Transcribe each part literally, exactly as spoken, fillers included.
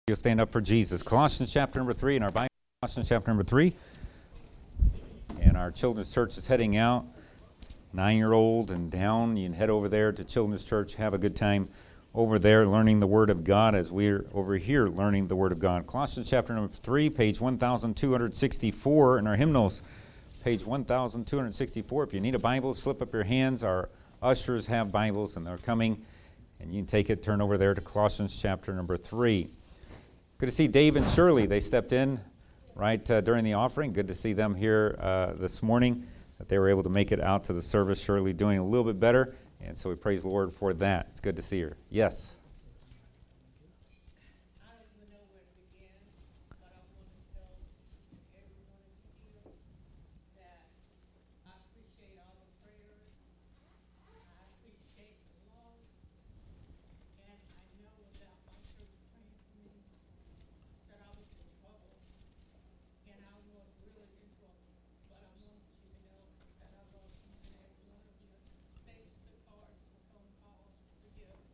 You'll stand up for Jesus. Colossians chapter number three in our Bible. Colossians chapter number three. And our children's church is heading out. Nine-year-old and down. You can head over there to Children's Church. Have a good time over there learning the Word of God as we're over here learning the Word of God. Colossians chapter number three, page one thousand two hundred sixty-four in our hymnals. Page one thousand two hundred sixty-four. If you need a Bible, slip up your hands. Our ushers have Bibles and they're coming. And you can take it, turn over there to Colossians chapter number three. Good to see Dave and Shirley. They stepped in right uh, during the offering. Good to see them here uh, this morning, that they were able to make it out to the service. Shirley doing a little bit better, and so we praise the Lord for that. It's good to see her. Yes? I don't even know where to begin, but I want to tell everyone here that I appreciate all the prayers. I appreciate the love, and I know without my church praying for me that I was in trouble, and I was really in trouble. But I want you to know that I love each and every one of you. Thanks for the cards, the phone calls, the gifts.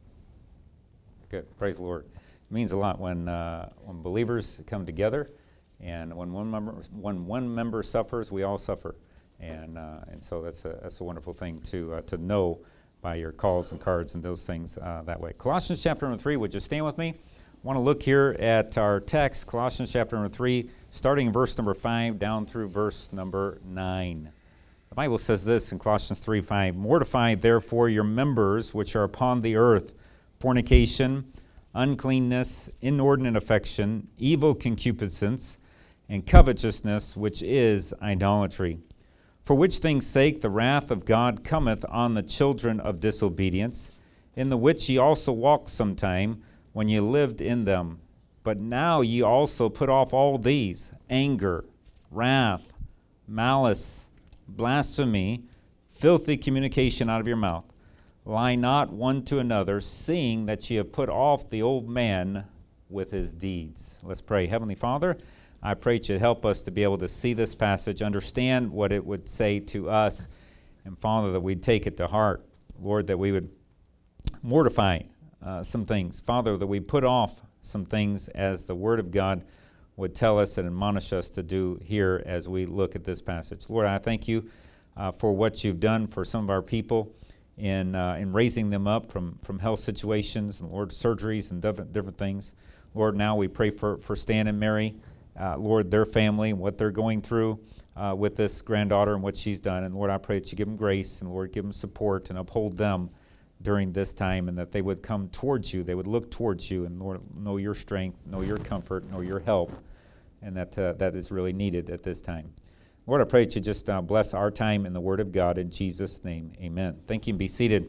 Good. Praise the Lord. It means a lot when uh, when believers come together, and when one member when one member suffers, we all suffer, and uh, and so that's a that's a wonderful thing to uh, to know by your calls and cards and those things uh, that way. Colossians chapter number three. Would you stand with me? I want to look here at our text, Colossians chapter number three, starting in verse number five down through verse number nine. The Bible says this in Colossians three five, "Mortify therefore your members which are upon the earth, fornication, uncleanness, inordinate affection, evil concupiscence, and covetousness, which is idolatry. For which things' sake the wrath of God cometh on the children of disobedience, in the which ye also walked sometime, when ye lived in them. But now ye also put off all these, anger, wrath, malice, blasphemy, filthy communication out of your mouth. Lie not one to another, seeing that ye have put off the old man with his deeds." Let's pray. Heavenly Father, I pray that you'd help us to be able to see this passage, understand what it would say to us, and Father, that we'd take it to heart. Lord, that we would mortify uh, some things. Father, that we put off some things as the Word of God would tell us and admonish us to do here as we look at this passage. Lord, I thank you uh, for what you've done for some of our people in uh, in raising them up from, from health situations and, Lord, surgeries and different, different things. Lord, now we pray for, for Stan and Mary, uh, Lord, their family and what they're going through uh, with this granddaughter and what she's done. And, Lord, I pray that you give them grace and, Lord, give them support and uphold them during this time, and that they would come towards you. They would look towards you and, Lord, know your strength, know your comfort, know your help, and that uh, that is really needed at this time. Lord, I pray that you just uh, bless our time in the Word of God. In Jesus' name, amen. Thank you, and be seated.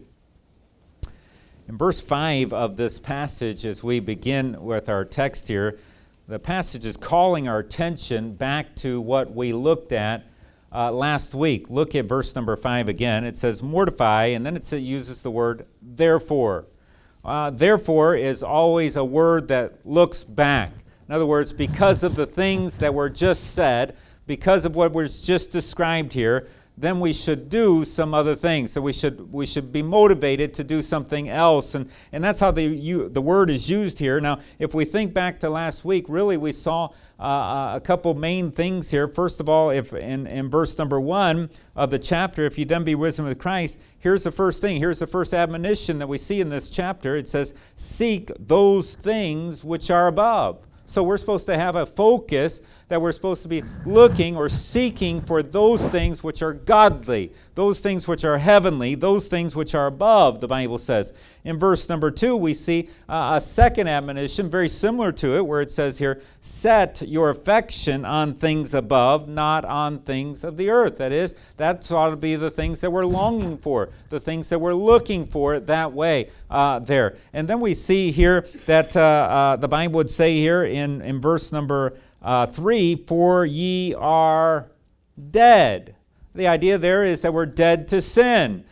In verse five of this passage, as we begin with our text here, the passage is calling our attention back to what we looked at uh, last week. Look at verse number five again. It says, "Mortify," and then it uses the word "therefore." Uh, therefore is always a word that looks back. In other words, because of the things that were just said, because of what was just described here, then we should do some other things. So we should we should be motivated to do something else. And, and that's how the you, the word is used here. Now, if we think back to last week, really we saw uh, a couple main things here. First of all, if in, in verse number one of the chapter, "If you then be risen with Christ," here's the first thing. Here's the first admonition that we see in this chapter. It says, "Seek those things which are above." So we're supposed to have a focus that we're supposed to be looking or seeking for those things which are godly, those things which are heavenly, those things which are above, the Bible says. In verse number two, we see uh, a second admonition, very similar to it, where it says here, "Set your affection on things above, not on things of the earth." That is, that ought to be the things that we're longing for, the things that we're looking for that way uh, there. And then we see here that uh, uh, the Bible would say here in, in verse number Uh, three, "For ye are dead." The idea there is that we're dead to sin.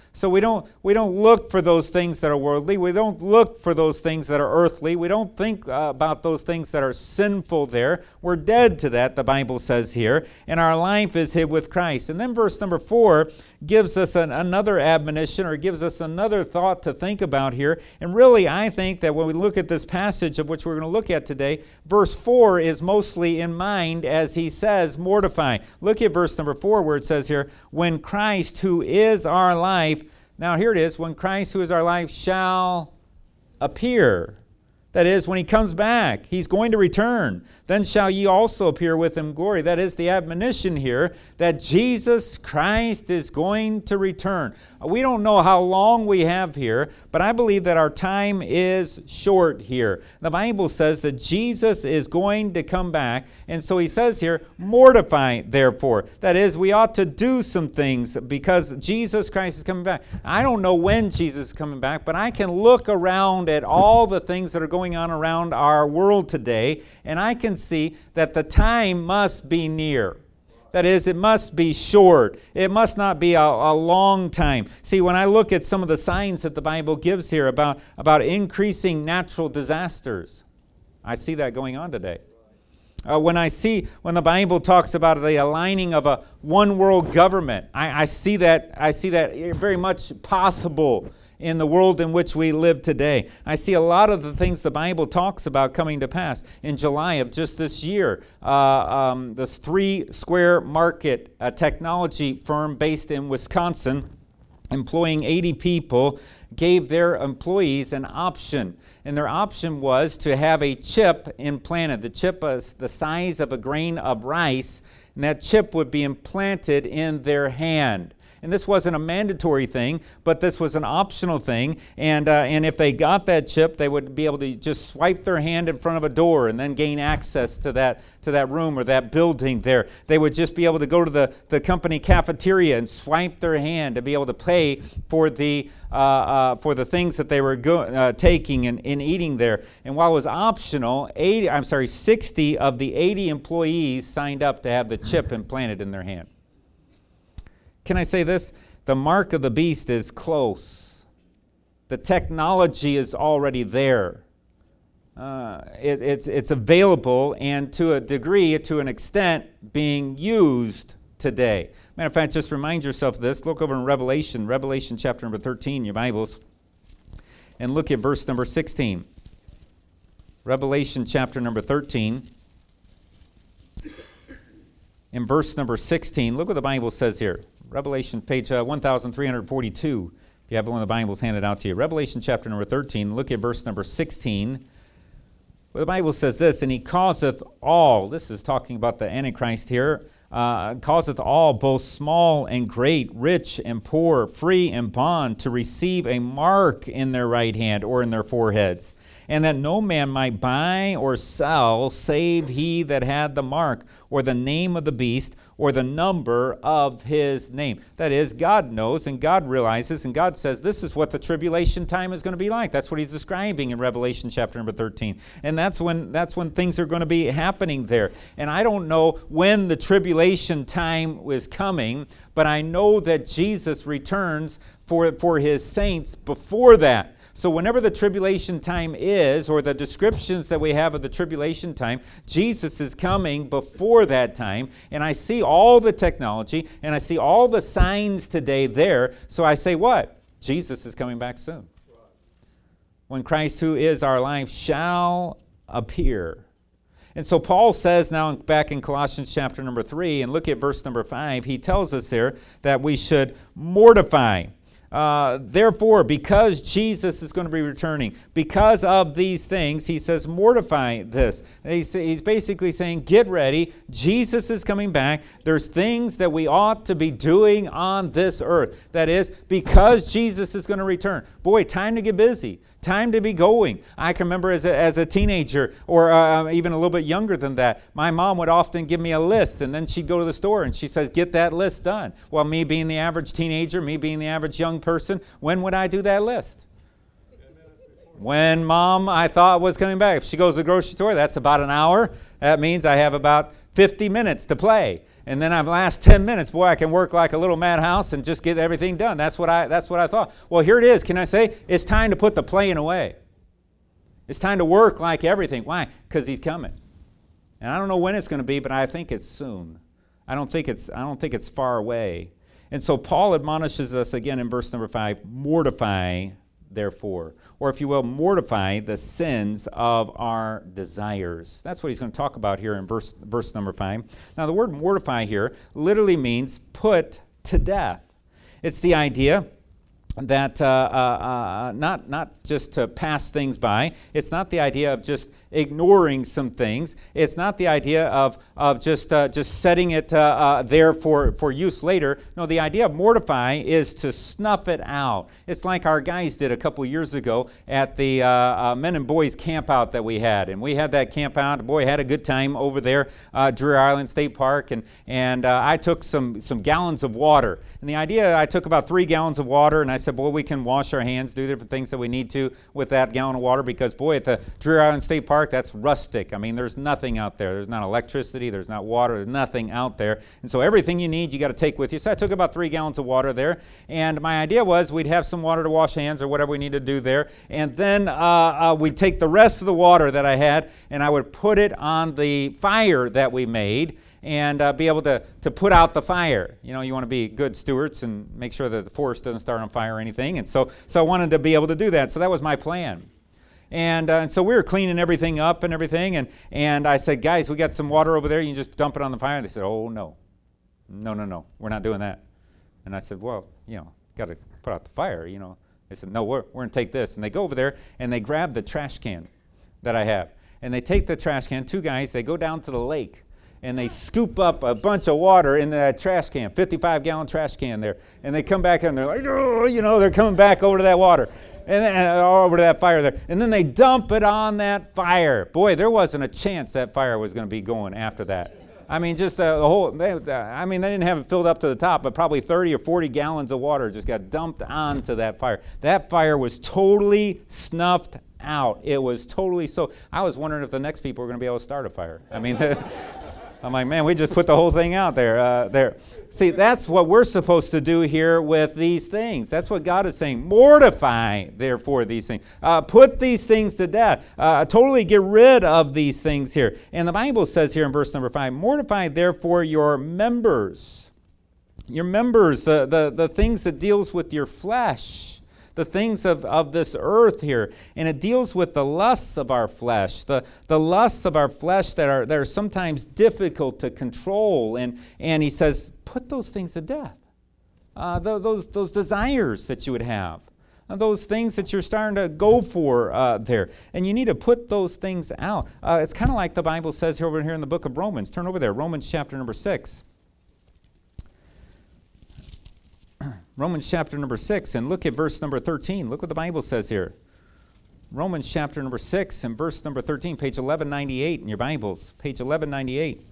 So we don't we don't look for those things that are worldly. We don't look for those things that are earthly. We don't think uh, about those things that are sinful there. We're dead to that, the Bible says here, and our life is hid with Christ. And then verse number four gives us an, another admonition, or gives us another thought to think about here. And really, I think that when we look at this passage of which we're going to look at today, verse four is mostly in mind as he says, mortify. Look at verse number four where it says here, when Christ, who is our life, now here it is, when Christ, who is our life, shall appear. That is, when he comes back, he's going to return. Then shall ye also appear with him in glory. That is the admonition here that Jesus Christ is going to return. We don't know how long we have here, but I believe that our time is short here. The Bible says that Jesus is going to come back, and so he says here, mortify therefore. That is, we ought to do some things because Jesus Christ is coming back. I don't know when Jesus is coming back, but I can look around at all the things that are going on around our world today, and I can see that the time must be near. That is, it must be short. It must not be a, a long time. See, when I look at some of the signs that the Bible gives here about, about increasing natural disasters, I see that going on today. Uh, when I see, when the Bible talks about the aligning of a one world government, I, I see that, I see that very much possible in the world in which we live today. I see a lot of the things the Bible talks about coming to pass. In July of just this year, uh, um, this Three Square Market, a technology firm based in Wisconsin, employing eighty people, gave their employees an option. And their option was to have a chip implanted. The chip is the size of a grain of rice, and that chip would be implanted in their hand. And this wasn't a mandatory thing, but this was an optional thing. And uh, and if they got that chip, they would be able to just swipe their hand in front of a door and then gain access to that to that room or that building there. They would just be able to go to the, the company cafeteria and swipe their hand to be able to pay for the uh, uh, for the things that they were go- uh, taking and, and eating there. And while it was optional, eighty I'm sorry, sixty of the eighty employees signed up to have the chip implanted in their hand. Can I say this? The mark of the beast is close. The technology is already there. Uh, it, it's, it's available and to a degree, to an extent, being used today. Matter of fact, just remind yourself of this. Look over in Revelation, Revelation chapter number thirteen, your Bibles, and look at verse number sixteen. Revelation chapter number thirteen. In verse number sixteen, look what the Bible says here. Revelation, page uh, one thousand three hundred forty-two, if you have one of the Bibles handed out to you. Revelation chapter number thirteen, look at verse number sixteen. Well, the Bible says this, and he causeth all, this is talking about the Antichrist here, uh, causeth all, both small and great, rich and poor, free and bond, to receive a mark in their right hand or in their foreheads, and that no man might buy or sell save he that had the mark, or the name of the beast, or the number of his name. That is, God knows and God realizes, and God says this is what the tribulation time is going to be like. That's what he's describing in Revelation chapter number thirteen. And that's when that's when things are going to be happening there. And I don't know when the tribulation time is coming, but I know that Jesus returns for, for his saints before that. So whenever the tribulation time is, or the descriptions that we have of the tribulation time, Jesus is coming before that time. And I see all the technology, and I see all the signs today there. So I say what? Jesus is coming back soon. When Christ, who is our life, shall appear. And so Paul says now back in Colossians chapter number three, and look at verse number five, he tells us here that we should mortify. Uh, therefore, because Jesus is going to be returning, because of these things, he says, mortify this. He's, he's basically saying, get ready. Jesus is coming back. There's things that we ought to be doing on this earth. That is, because Jesus is going to return. Boy, time to get busy. Time to be going. I can remember as a, as a teenager, or uh, even a little bit younger than that, my mom would often give me a list, and then she'd go to the store and she says, get that list done. Well, me being the average teenager, me being the average young person, when would I do that list? When Mom, I thought, was coming back. If she goes to the grocery store, that's about an hour. That means I have about fifty minutes to play. And then I've last ten minutes, boy, I can work like a little madhouse and just get everything done. That's what I that's what I thought. Well, here it is. Can I say it's time to put the playing away? It's time to work like everything. Why? Because he's coming. And I don't know when it's going to be, but I think it's soon. I don't think it's I don't think it's far away. And so Paul admonishes us again in verse number five, mortify therefore, or if you will, mortify the sins of our desires. That's what he's going to talk about here in verse verse number five. Now the word mortify here literally means put to death. It's the idea that uh, uh, uh, not not just to pass things by. It's not the idea of just ignoring some things. It's not the idea of of just uh, just setting it uh, uh, there for, for use later. No, the idea of mortify is to snuff it out. It's like our guys did a couple years ago at the uh, uh, men and boys camp out that we had, and we had that camp out. Boy, had a good time over there, uh, Drew Island State Park, and and uh, I took some some gallons of water. And the idea, I took about three gallons of water, and I said, boy, we can wash our hands, do different things that we need to with that gallon of water, because boy, at the Drew Island State Park, that's rustic. I mean, there's nothing out there. There's not electricity. There's not water. There's nothing out there. And so everything you need, you got to take with you. So I took about three gallons of water there. And my idea was we'd have some water to wash hands or whatever we need to do there. And then uh, uh, we'd take the rest of the water that I had and I would put it on the fire that we made and uh, be able to, to put out the fire. You know, you want to be good stewards and make sure that the forest doesn't start on fire or anything. And so, so I wanted to be able to do that. So that was my plan. And, uh, and so we were cleaning everything up and everything, and, and I said, guys, we got some water over there, you can just dump it on the fire. And they said, oh, no, no, no, no, we're not doing that. And I said, well, you know, got to put out the fire, you know. They said, no, we're, we're going to take this. And they go over there, and they grab the trash can that I have. And they take the trash can, two guys, they go down to the lake, and they scoop up a bunch of water in that trash can, fifty-five gallon trash can there. And they come back and they're like, oh, you know, they're coming back over to that water. And then uh, over to that fire there. And then they dump it on that fire. Boy, there wasn't a chance that fire was going to be going after that. I mean, just uh, the whole, they, uh, I mean, they didn't have it filled up to the top, but probably thirty or forty gallons of water just got dumped onto that fire. That fire was totally snuffed out. It was totally so. I was wondering if the next people were going to be able to start a fire. I mean, I'm like, man, we just put the whole thing out there. Uh, there. See, that's what we're supposed to do here with these things. That's what God is saying. Mortify, therefore, these things. Uh, put these things to death. Uh, totally get rid of these things here. And the Bible says here in verse number five, mortify, therefore, your members. Your members, the, the, the things that deals with your flesh. The things of, of this earth here. And it deals with the lusts of our flesh, the, the lusts of our flesh that are, that are sometimes difficult to control. And, and he says, put those things to death. Uh, th- those, those desires that you would have. Uh, those things that you're starting to go for uh, there. And you need to put those things out. Uh, it's kind of like the Bible says here over here in the book of Romans. Turn over there, Romans chapter number six. Romans chapter number six, and look at verse number thirteen. Look what the Bible says here. Romans chapter number six and verse number thirteen, page eleven ninety-eight in your Bibles. Page eleven ninety-eight.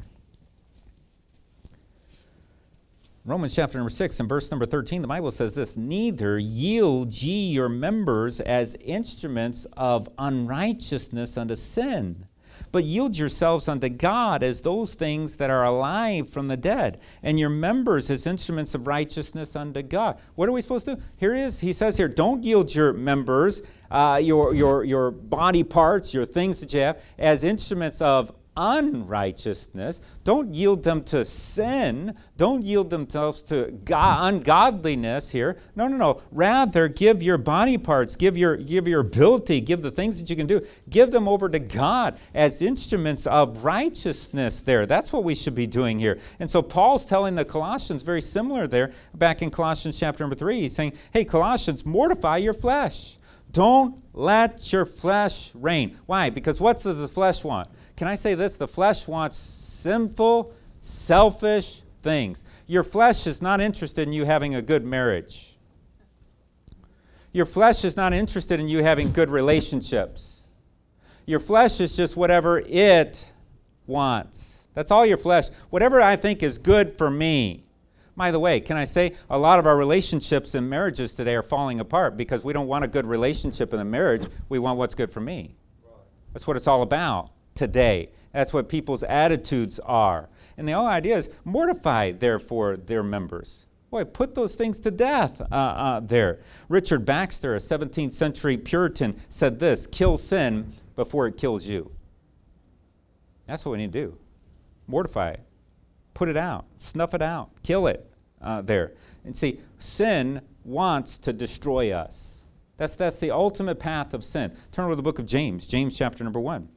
Romans chapter number six and verse number thirteen, the Bible says this, neither yield ye your members as instruments of unrighteousness unto sin, but yield yourselves unto God as those things that are alive from the dead, and your members as instruments of righteousness unto God. What are we supposed to do? Here it is. He says here, don't yield your members, uh, your, your, your body parts, your things that you have, as instruments of unrighteousness. Don't yield them to sin. Don't yield themselves to God, ungodliness here. No, no, no. Rather, give your body parts, give your, give your ability, give the things that you can do, give them over to God as instruments of righteousness there. That's what we should be doing here. And so Paul's telling the Colossians very similar there, back in Colossians chapter number three. He's saying, hey, Colossians, mortify your flesh. Don't let your flesh reign. Why? Because what does the flesh want? Can I say this? The flesh wants sinful, selfish things. Your flesh is not interested in you having a good marriage. Your flesh is not interested in you having good relationships. Your flesh is just whatever it wants. That's all your flesh. Whatever I think is good for me. By the way, can I say a lot of our relationships and marriages today are falling apart because we don't want a good relationship in a marriage. We want what's good for me. That's what it's all about today. That's what people's attitudes are. And the whole idea is mortify, therefore, their members. Boy, put those things to death uh, uh, there. Richard Baxter, a seventeenth century Puritan, said this: kill sin before it kills you. That's what we need to do. Mortify it. Put it out. Snuff it out. Kill it uh, there. And see, sin wants to destroy us. That's, that's the ultimate path of sin. Turn over to the book of James, James chapter number one.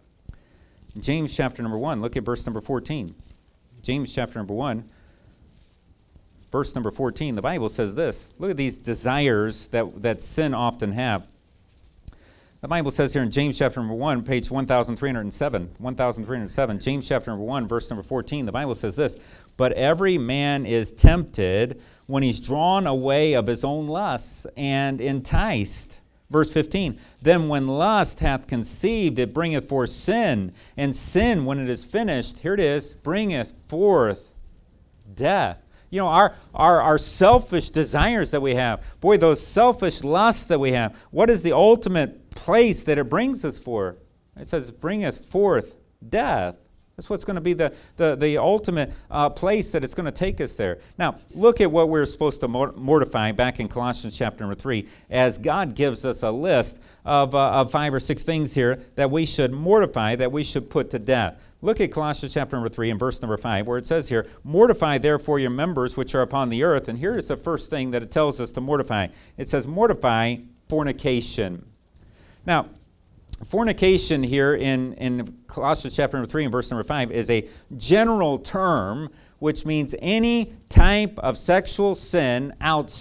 James chapter number one, look at verse number fourteen. James chapter number one, verse number fourteen, the Bible says this. Look at these desires that, that sin often have. The Bible says here in James chapter number one, page one thousand three hundred seven, one thousand three hundred seven, James chapter number one, verse number fourteen, the Bible says this: but every man is tempted when he's drawn away of his own lusts and enticed. Verse fifteen, then when lust hath conceived, it bringeth forth sin, and sin, when it is finished, here it is, bringeth forth death. You know, our, our, our selfish desires that we have, boy, those selfish lusts that we have, what is the ultimate place that it brings us for? It says, bringeth forth death. That's what's going to be the, the, the ultimate uh, place that it's going to take us there. Now, look at what we're supposed to mortify back in Colossians chapter number three, as God gives us a list of, uh, of five or six things here that we should mortify, that we should put to death. Look at Colossians chapter number three and verse number five, where it says here, mortify therefore your members which are upon the earth. And here is the first thing that it tells us to mortify. It says, mortify fornication. Now, fornication here in, in Colossians chapter number three and verse number five is a general term, which means any type of sexual sin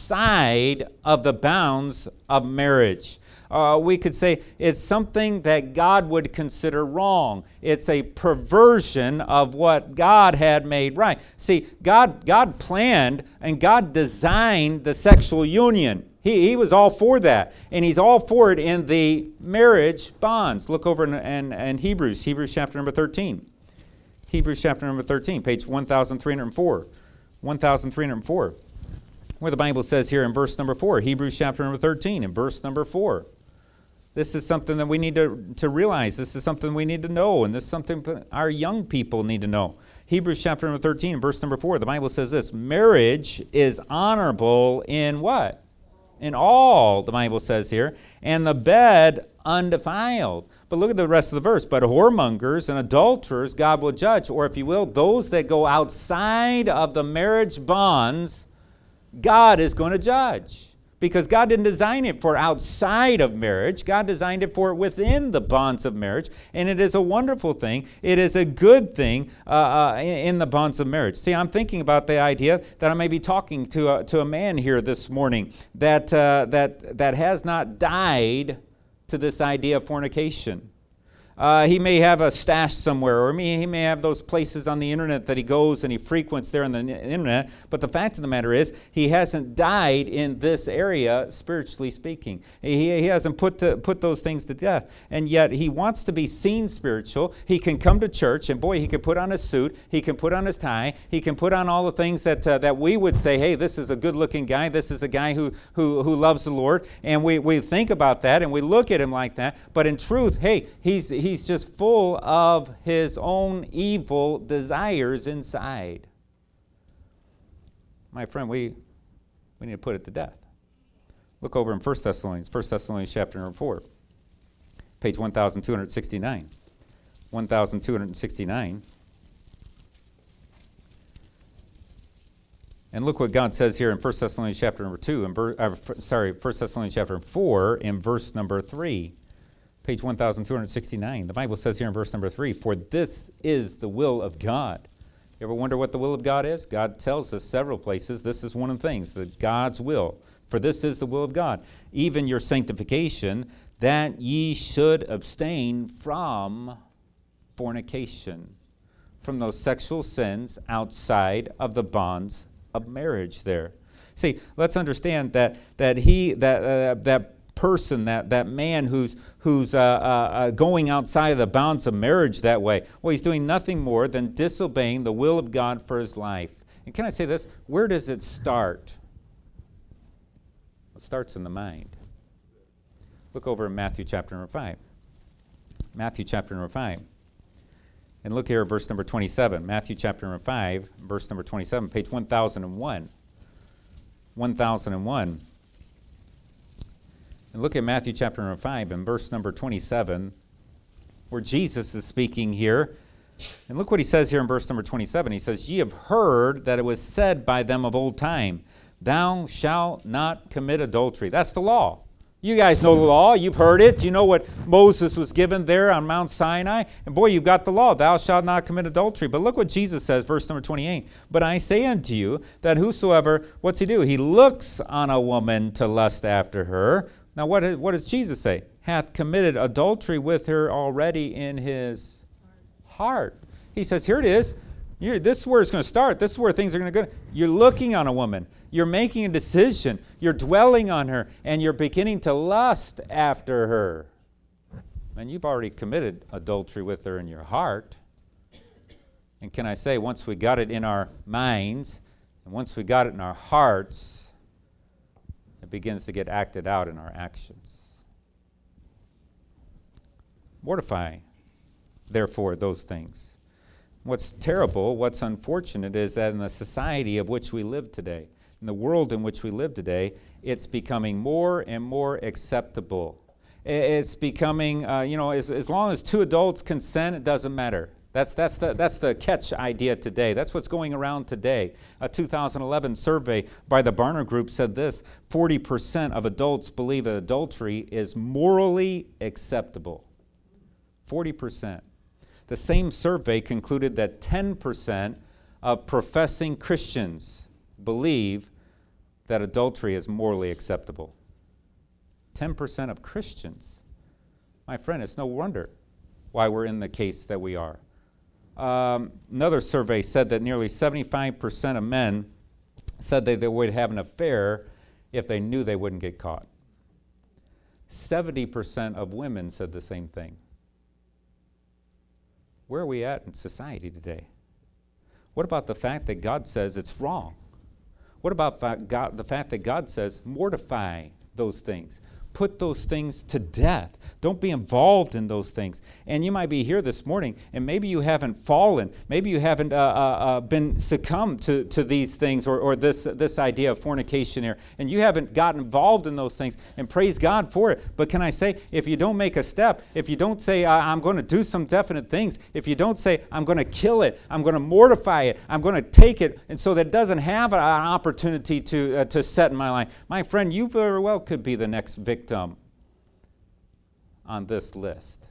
outside of the bounds of marriage. Uh, we could say it's something that God would consider wrong. It's a perversion of what God had made right. See, God, God planned and God designed the sexual union. He, he was all for that. And he's all for it in the marriage bonds. Look over in, in, in Hebrews, Hebrews chapter number thirteen. Hebrews chapter number thirteen, page one thousand three hundred four. one thousand three hundred four. Where the Bible says here in verse number four, Hebrews chapter number thirteen, in verse number four. This is something that we need to, to realize. This is something we need to know. And this is something our young people need to know. Hebrews chapter number thirteen, verse number four, the Bible says this: marriage is honorable in what? In all, the Bible says here, and the bed undefiled. But look at the rest of the verse. But whoremongers and adulterers God will judge, or if you will, those that go outside of the marriage bonds, God is going to judge. Because God didn't design it for outside of marriage. God designed it for within the bonds of marriage. And it is a wonderful thing. It is a good thing uh, uh, in the bonds of marriage. See, I'm thinking about the idea that I may be talking to a, to a man here this morning that, uh, that, that has not died to this idea of fornication. Uh, he may have a stash somewhere, or he may have those places on the internet that he goes and he frequents there on the internet. But the fact of the matter is, he hasn't died in this area, spiritually speaking. He, he hasn't put to, put those things to death. And yet he wants to be seen spiritual. He can come to church, and boy, he can put on his suit. He can put on his tie. He can put on all the things that uh, that we would say, hey, this is a good-looking guy. This is a guy who who who loves the Lord. And we, we think about that, and we look at him like that. But in truth, hey, he's he's just full of his own evil desires inside. My friend, we we need to put it to death. Look over in First Thessalonians, First Thessalonians chapter number four, page one thousand two hundred sixty-nine. one thousand two hundred sixty-nine. And look what God says here in First Thessalonians chapter number two, and ver- uh, sorry, First Thessalonians chapter four, in verse number three. Page one thousand two hundred sixty-nine. The Bible says here in verse number three, for this is the will of God. You ever wonder what the will of God is? God tells us several places. This is one of the things, that God's will. For this is the will of God, even your sanctification, that ye should abstain from fornication, from those sexual sins outside of the bonds of marriage there. See, let's understand that that he that uh, that person, that that man who's who's uh, uh, going outside of the bounds of marriage that way, well, he's doing nothing more than disobeying the will of God for his life. And can I say this? Where does it start? It starts in the mind. Look over in Matthew chapter number five. Matthew chapter number five. And look here at verse number twenty-seven. Matthew chapter number five, verse number twenty-seven, page one thousand one. one thousand one. And look at Matthew chapter number five and verse number twenty-seven, where Jesus is speaking here. And look what he says here in verse number twenty-seven. He says, "Ye have heard that it was said by them of old time, Thou shalt not commit adultery." That's the law. You guys know the law. You've heard it. You know what Moses was given there on Mount Sinai. And boy, you've got the law. Thou shalt not commit adultery. But look what Jesus says, verse number twenty-eight. "But I say unto you that whosoever," what's he do? He looks on a woman to lust after her. Now what, what does Jesus say? "Hath committed adultery with her already in his heart." He says, here it is. You're, this is where it's going to start. This is where things are going to go. You're looking on a woman. You're making a decision. You're dwelling on her. And you're beginning to lust after her. And you've already committed adultery with her in your heart. And can I say, once we got it in our minds, and once we got it in our hearts, it begins to get acted out in our actions. Mortify, therefore, those things. What's terrible, what's unfortunate is that in the society of which we live today, in the world in which we live today, it's becoming more and more acceptable. It's becoming, uh, you know, as, as long as two adults consent, it doesn't matter. That's, that's, the, that's the catch idea today. That's what's going around today. A two thousand eleven survey by the Barna Group said this: forty percent of adults believe that adultery is morally acceptable. forty percent. The same survey concluded that ten percent of professing Christians believe that adultery is morally acceptable. ten percent of Christians. My friend, it's no wonder why we're in the case that we are. Um, another survey said that nearly seventy-five percent of men said that they would have an affair if they knew they wouldn't get caught. seventy percent of women said the same thing. Where are we at in society today? What about the fact that God says it's wrong? What about God, the fact that God says mortify those things? Put those things to death. Don't be involved in those things. And you might be here this morning, and maybe you haven't fallen. Maybe you haven't uh, uh, uh, been succumbed to, to these things or, or this, this idea of fornication here. And you haven't gotten involved in those things. And praise God for it. But can I say, if you don't make a step, if you don't say, I'm going to do some definite things, if you don't say, I'm going to kill it, I'm going to mortify it, I'm going to take it, and so that it doesn't have an opportunity to, uh, to set in my life, my friend, you very well could be the next victim on this list.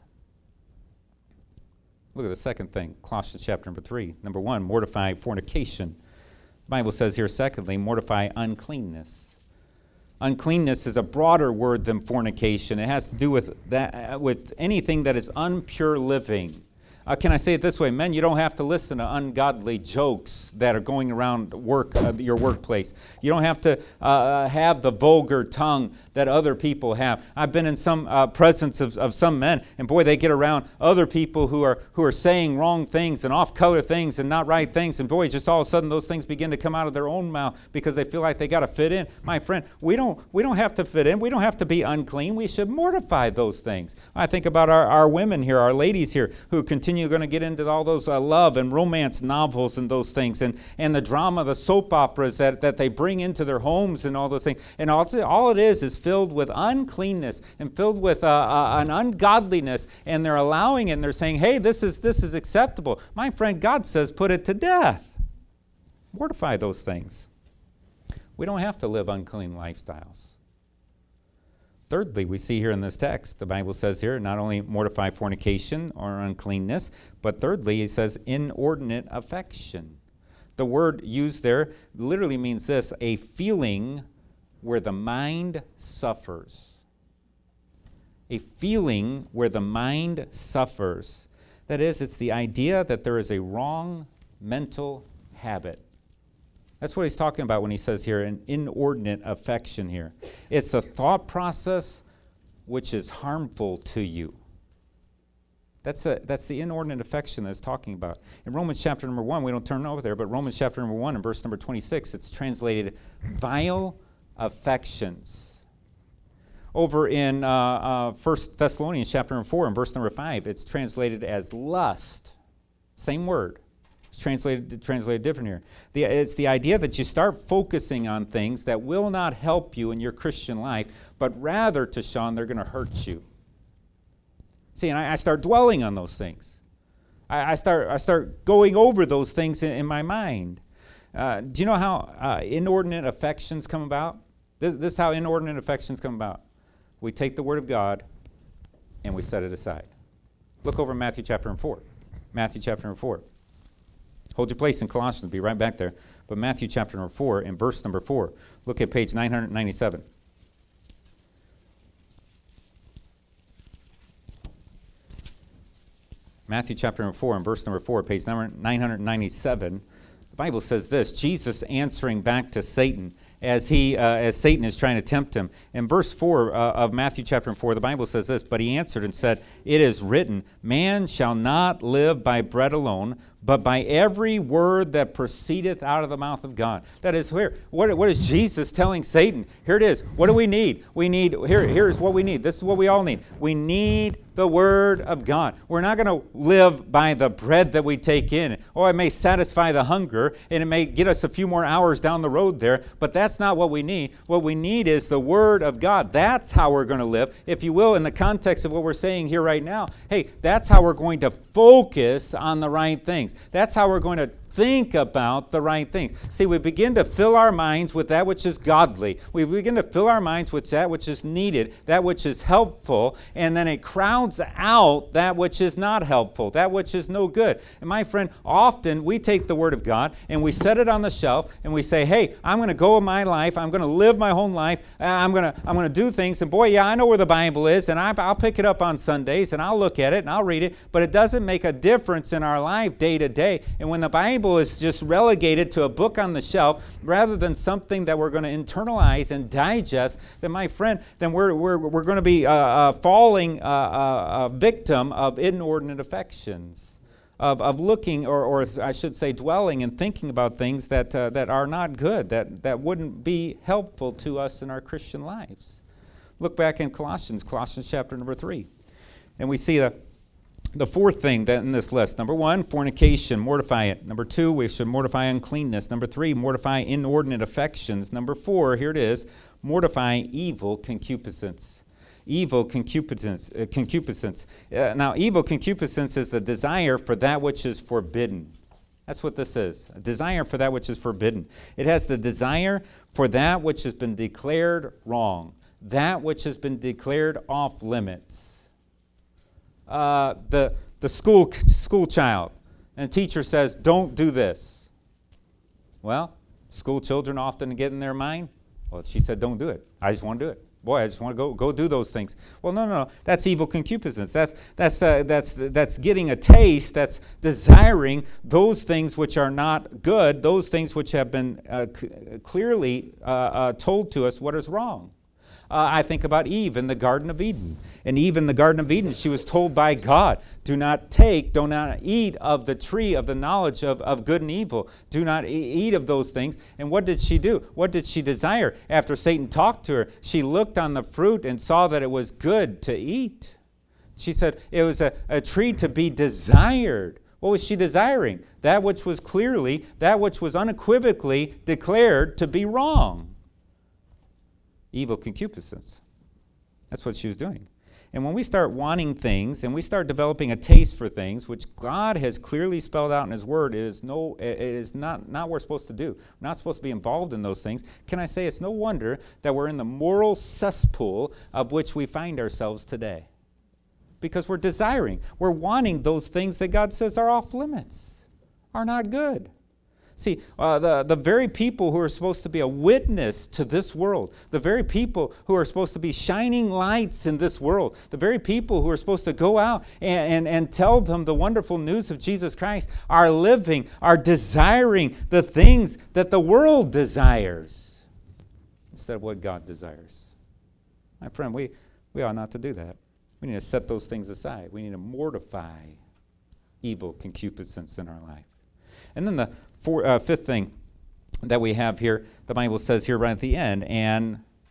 Look at the second thing, Colossians chapter number three. Number one, mortify fornication. The Bible says here, secondly, mortify uncleanness. Uncleanness is a broader word than fornication. It has to do with that, uh, with anything that is unpure living. Uh, can I say it this way? Men, you don't have to listen to ungodly jokes that are going around work, uh, your workplace. You don't have to uh, have the vulgar tongue that other people have. I've been in some uh, presence of, of some men, and boy, they get around other people who are who are saying wrong things and off-color things and not right things, and boy, just all of a sudden those things begin to come out of their own mouth because they feel like they got to fit in. My friend, we don't we don't have to fit in. We don't have to be unclean. We should mortify those things. I think about our, our women here, our ladies here, who continue You're going to get into all those uh, love and romance novels and those things, and, and the drama, the soap operas that, that they bring into their homes and all those things. And all, all it is is filled with uncleanness and filled with uh, uh, an ungodliness, and they're allowing it, and they're saying, hey, this is, this is acceptable. My friend, God says put it to death. Mortify those things. We don't have to live unclean lifestyles. Thirdly, we see here in this text, the Bible says here, not only mortify fornication or uncleanness, but thirdly, it says inordinate affection. The word used there literally means this, a feeling where the mind suffers. A feeling where the mind suffers. That is, it's the idea that there is a wrong mental habit. That's what he's talking about when he says here an inordinate affection here. It's the thought process which is harmful to you. That's, a, that's the inordinate affection that it's talking about. In Romans chapter number one, we don't turn over there, but Romans chapter number one and verse number twenty-six, it's translated vile affections. Over in uh, uh, First Thessalonians chapter number four and verse number five, it's translated as lust. Same word. It's translated, translated different here. The, it's the idea that you start focusing on things that will not help you in your Christian life, but rather, to Sean, they're going to hurt you. See, and I, I start dwelling on those things. I, I start I start going over those things in, in my mind. Uh, do you know how uh, inordinate affections come about? This, this is how inordinate affections come about. We take the Word of God and we set it aside. Look over Matthew chapter four. Matthew chapter four. Hold your place in Colossians, be right back there. But Matthew chapter number four, in verse number four, look at page nine ninety-seven. Matthew chapter number four, and verse number four, page number nine ninety-seven. The Bible says this, Jesus answering back to Satan as he, uh, as Satan is trying to tempt him. In verse four uh, of Matthew chapter four, the Bible says this, but he answered and said, it is written, man shall not live by bread alone, but by every word that proceedeth out of the mouth of God. That is where, what, what is Jesus telling Satan? Here it is. What do we need? We need, here, here's what we need. This is what we all need. We need the Word of God. We're not going to live by the bread that we take in. Oh, it may satisfy the hunger, and it may get us a few more hours down the road there, but that's not what we need. What we need is the Word of God. That's how we're going to live. If you will, in the context of what we're saying here right now, hey, that's how we're going to focus on the right things. That's how we're going to think about the right things. See, we begin to fill our minds with that which is godly. We begin to fill our minds with that which is needed, that which is helpful, and then it crowds out that which is not helpful, that which is no good. And my friend, often we take the Word of God and we set it on the shelf and we say, hey, I'm going to go in my life, I'm going to live my whole life, I'm going to I'm going to do things, and boy, yeah, I know where the Bible is, and I, I'll pick it up on Sundays, and I'll look at it, and I'll read it, but it doesn't make a difference in our life day to day. And when the Bible is just relegated to a book on the shelf rather than something that we're going to internalize and digest, then my friend, then we're we're, we're going to be uh, uh, falling uh, uh, a victim of inordinate affections, of, of looking, or, or I should say dwelling and thinking about things that uh, that are not good, that, that wouldn't be helpful to us in our Christian lives. Look back in Colossians, Colossians chapter number three, and we see the The fourth thing that in this list, number one, fornication, mortify it. Number two, we should mortify uncleanness. Number three, mortify inordinate affections. Number four, here it is, mortify evil concupiscence. Evil concupiscence. Uh, concupiscence. Uh, now, evil concupiscence is the desire for that which is forbidden. That's what this is, a desire for that which is forbidden. It has the desire for that which has been declared wrong, that which has been declared off limits. Uh, the the school school child, and the teacher says, don't do this. Well, school children often get in their mind, well, she said don't do it. I just want to do it. Boy, I just want to go go do those things. Well, no, no, no. That's evil concupiscence. That's that's uh, that's that's getting a taste. That's desiring those things which are not good. Those things which have been uh, c- clearly uh, uh, told to us what is wrong. Uh, I think about Eve in the Garden of Eden. And Eve in the Garden of Eden, she was told by God, do not take, do not eat of the tree of the knowledge of, of good and evil. Do not e- eat of those things. And what did she do? What did she desire? After Satan talked to her, she looked on the fruit and saw that it was good to eat. She said it was a, a tree to be desired. What was she desiring? That which was clearly, that which was unequivocally declared to be wrong. Evil concupiscence. That's what she was doing. And when we start wanting things and we start developing a taste for things, which God has clearly spelled out in His Word, it is no, it is not, not what we're supposed to do. We're not supposed to be involved in those things. Can I say it's no wonder that we're in the moral cesspool of which we find ourselves today? Because we're desiring, we're wanting those things that God says are off limits, are not good. See, uh, the, the very people who are supposed to be a witness to this world, the very people who are supposed to be shining lights in this world, the very people who are supposed to go out and, and, and tell them the wonderful news of Jesus Christ are living, are desiring the things that the world desires instead of what God desires. My friend, we, we ought not to do that. We need to set those things aside. We need to mortify evil concupiscence in our life. And then the four, uh, fifth thing that we have here, the Bible says here right at the end, and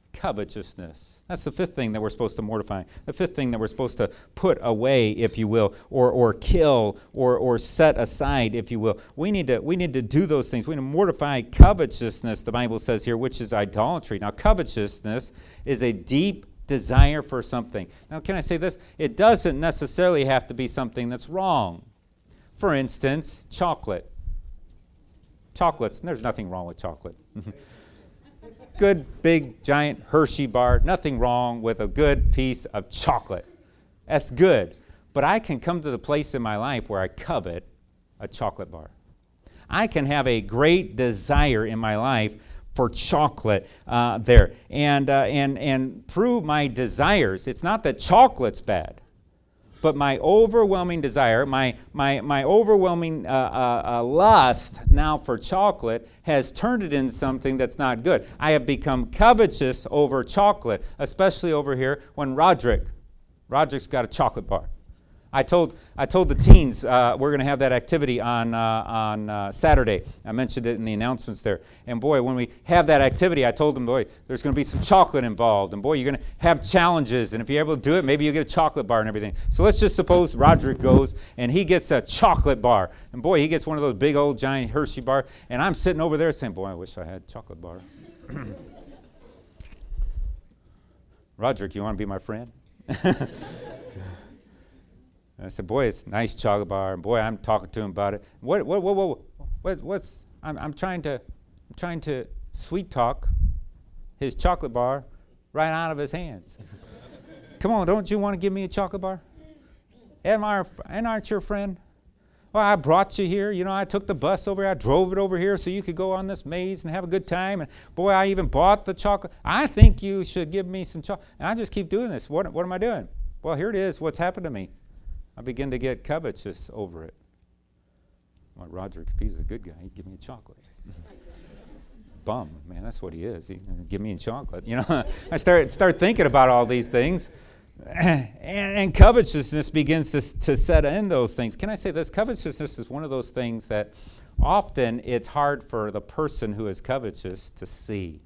Covetousness. That's the fifth thing that we're supposed to mortify. The fifth thing that we're supposed to put away, if you will, or or kill, or or set aside, if you will. We need to we need to do those things. We need to mortify covetousness, the Bible says here, which is idolatry. Now, covetousness is a deep desire for something. Now, can I say this? It doesn't necessarily have to be something that's wrong. For instance, chocolate. Chocolates, there's nothing wrong with chocolate. Good, big, giant Hershey bar. Nothing wrong with a good piece of chocolate. That's good. But I can come to the place in my life where I covet a chocolate bar. I can have a great desire in my life for chocolate uh, there. And, uh, and, and through my desires, it's not that chocolate's bad, but my overwhelming desire, my my my overwhelming uh, uh, uh, lust now for chocolate has turned it into something that's not good. I have become covetous over chocolate, especially over here when Roderick, Roderick's got a chocolate bar. I told I told the teens uh, we're going to have that activity on uh, on uh, Saturday. I mentioned it in the announcements there. And boy, when we have that activity, I told them, boy, there's going to be some chocolate involved. And boy, you're going to have challenges. And if you're able to do it, maybe you'll get a chocolate bar and everything. So let's just suppose Roderick goes and he gets a chocolate bar. And boy, he gets one of those big old giant Hershey bar. And I'm sitting over there saying, boy, I wish I had a chocolate bar. Roderick, you want to be my friend? I said, boy, it's a nice chocolate bar. And boy, I'm talking to him about it. What, what, what, what, what what's, I'm, I'm trying to, I'm trying to sweet talk his chocolate bar right out of his hands. Come on, don't you want to give me a chocolate bar? Am I, and aren't your friend? Well, I brought you here. You know, I took the bus over here. I drove it over here so you could go on this maze and have a good time. And boy, I even bought the chocolate. I think you should give me some chocolate. And I just keep doing this. What, what am I doing? Well, here it is. What's happened to me? I begin to get covetous over it. Well, Roderick, if he was a good guy, he'd give me a chocolate. Bum, man, that's what he is. He'd give me a chocolate. You know, I start start thinking about all these things, and, and covetousness begins to to set in those things. Can I say this? Covetousness is one of those things that often it's hard for the person who is covetous to see.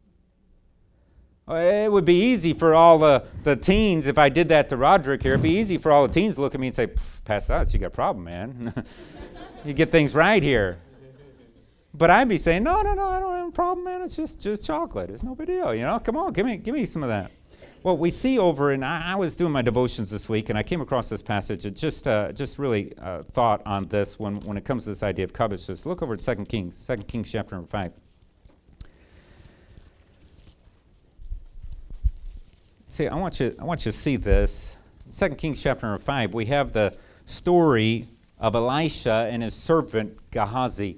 It would be easy for all the, the teens, if I did that to Roderick here, it'd be easy for all the teens to look at me and say, Pastor Oz, you got a problem, man. You get things right here. But I'd be saying, no, no, no, I don't have a problem, man. It's just, just chocolate. It's no big deal, you know. Come on, give me give me some of that. Well, we see over, and I, I was doing my devotions this week, and I came across this passage. It just uh, just really uh, thought on this when, when it comes to this idea of covetousness. Look over at Second Kings, Second Kings chapter number five. See, I want you I want you to see this. Second Kings chapter number five, we have the story of Elisha and his servant Gehazi.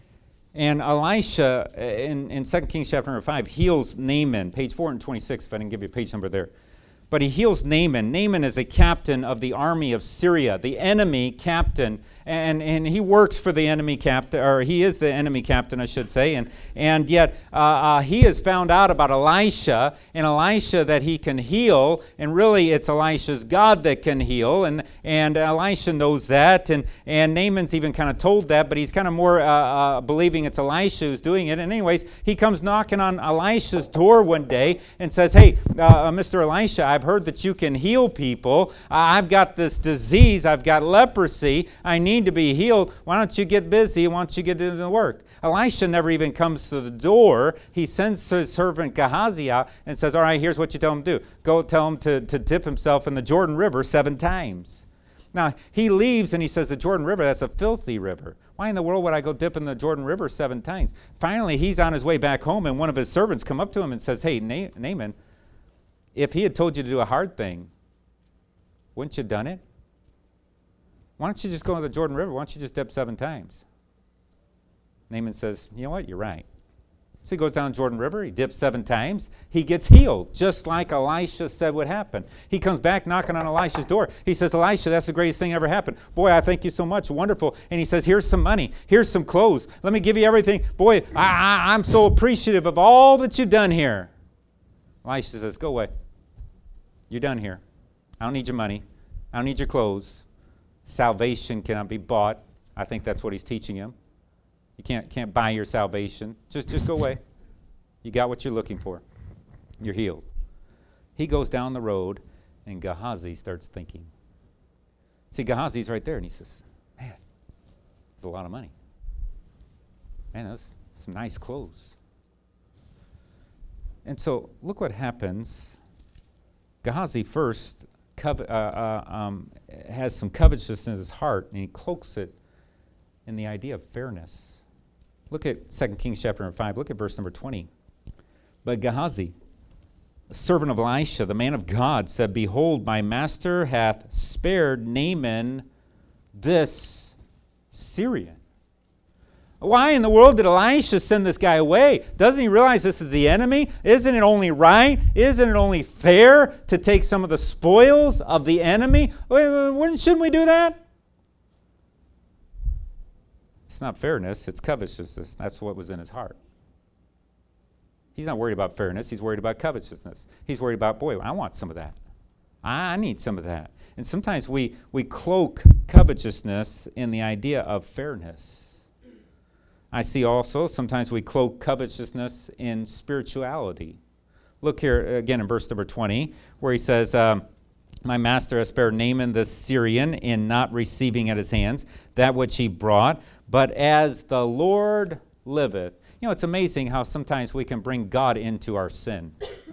And Elisha, in, in Second Kings chapter number five, heals Naaman, page four twenty-six, if I didn't give you a page number there. But he heals Naaman. Naaman is a captain of the army of Syria, the enemy captain. And, and he works for the enemy captain, or he is the enemy captain, I should say. And, and yet uh, uh, he has found out about Elisha, and Elisha that he can heal. And really it's Elisha's God that can heal. And, and Elisha knows that. And, and Naaman's even kind of told that, but he's kind of more uh, uh, believing it's Elisha who's doing it. And anyways, he comes knocking on Elisha's door one day and says, hey, uh, Mister Elisha, I've heard that you can heal people. Uh, I've got this disease. I've got leprosy. I need to be healed. Why don't you get busy? Why don't you get into the work? Elisha never even comes to the door. He sends his servant Gehazi out and says, all right, here's what you tell him to do. Go tell him to, to dip himself in the Jordan River seven times. Now, he leaves and he says, the Jordan River, that's a filthy river. Why in the world would I go dip in the Jordan River seven times? Finally, he's on his way back home, and one of his servants come up to him and says, hey, Na- Naaman, if he had told you to do a hard thing, wouldn't you have done it? Why don't you just go to the Jordan River? Why don't you just dip seven times? Naaman says, you know what? You're right. So he goes down the Jordan River. He dips seven times. He gets healed, just like Elisha said would happen. He comes back knocking on Elisha's door. He says, Elisha, that's the greatest thing ever happened. Boy, I thank you so much. Wonderful. And he says, here's some money. Here's some clothes. Let me give you everything. Boy, I, I, I'm so appreciative of all that you've done here. Elisha says, go away. You're done here. I don't need your money. I don't need your clothes. Salvation cannot be bought. I think that's what he's teaching him. You can't can't buy your salvation. Just just go away. You got what you're looking for. you're healed. He goes down the road, and Gehazi starts thinking. See, Gehazi's right there, and he says, man, that's a lot of money. Man, that's some nice clothes. And so look what happens. Gehazi first covet, uh, uh, um, has some covetousness in his heart, and he cloaks it in the idea of fairness. Look at Second Kings chapter number five. Look at verse number twenty. But Gehazi, a servant of Elisha, the man of God, said, behold, my master hath spared Naaman this Syrian. Why in the world did Elisha send this guy away? Doesn't he realize this is the enemy? Isn't it only right? Isn't it only fair to take some of the spoils of the enemy? Shouldn't we do that? It's not fairness, it's covetousness. That's what was in his heart. He's not worried about fairness. He's worried about covetousness. He's worried about, boy, I want some of that. I need some of that. And sometimes we, we cloak covetousness in the idea of fairness. I see also sometimes we cloak covetousness in spirituality. Look here again in verse number twenty, where he says, um, my master has spared Naaman the Syrian in not receiving at his hands that which he brought, but as the Lord liveth. You know, it's amazing how sometimes we can bring God into our sin.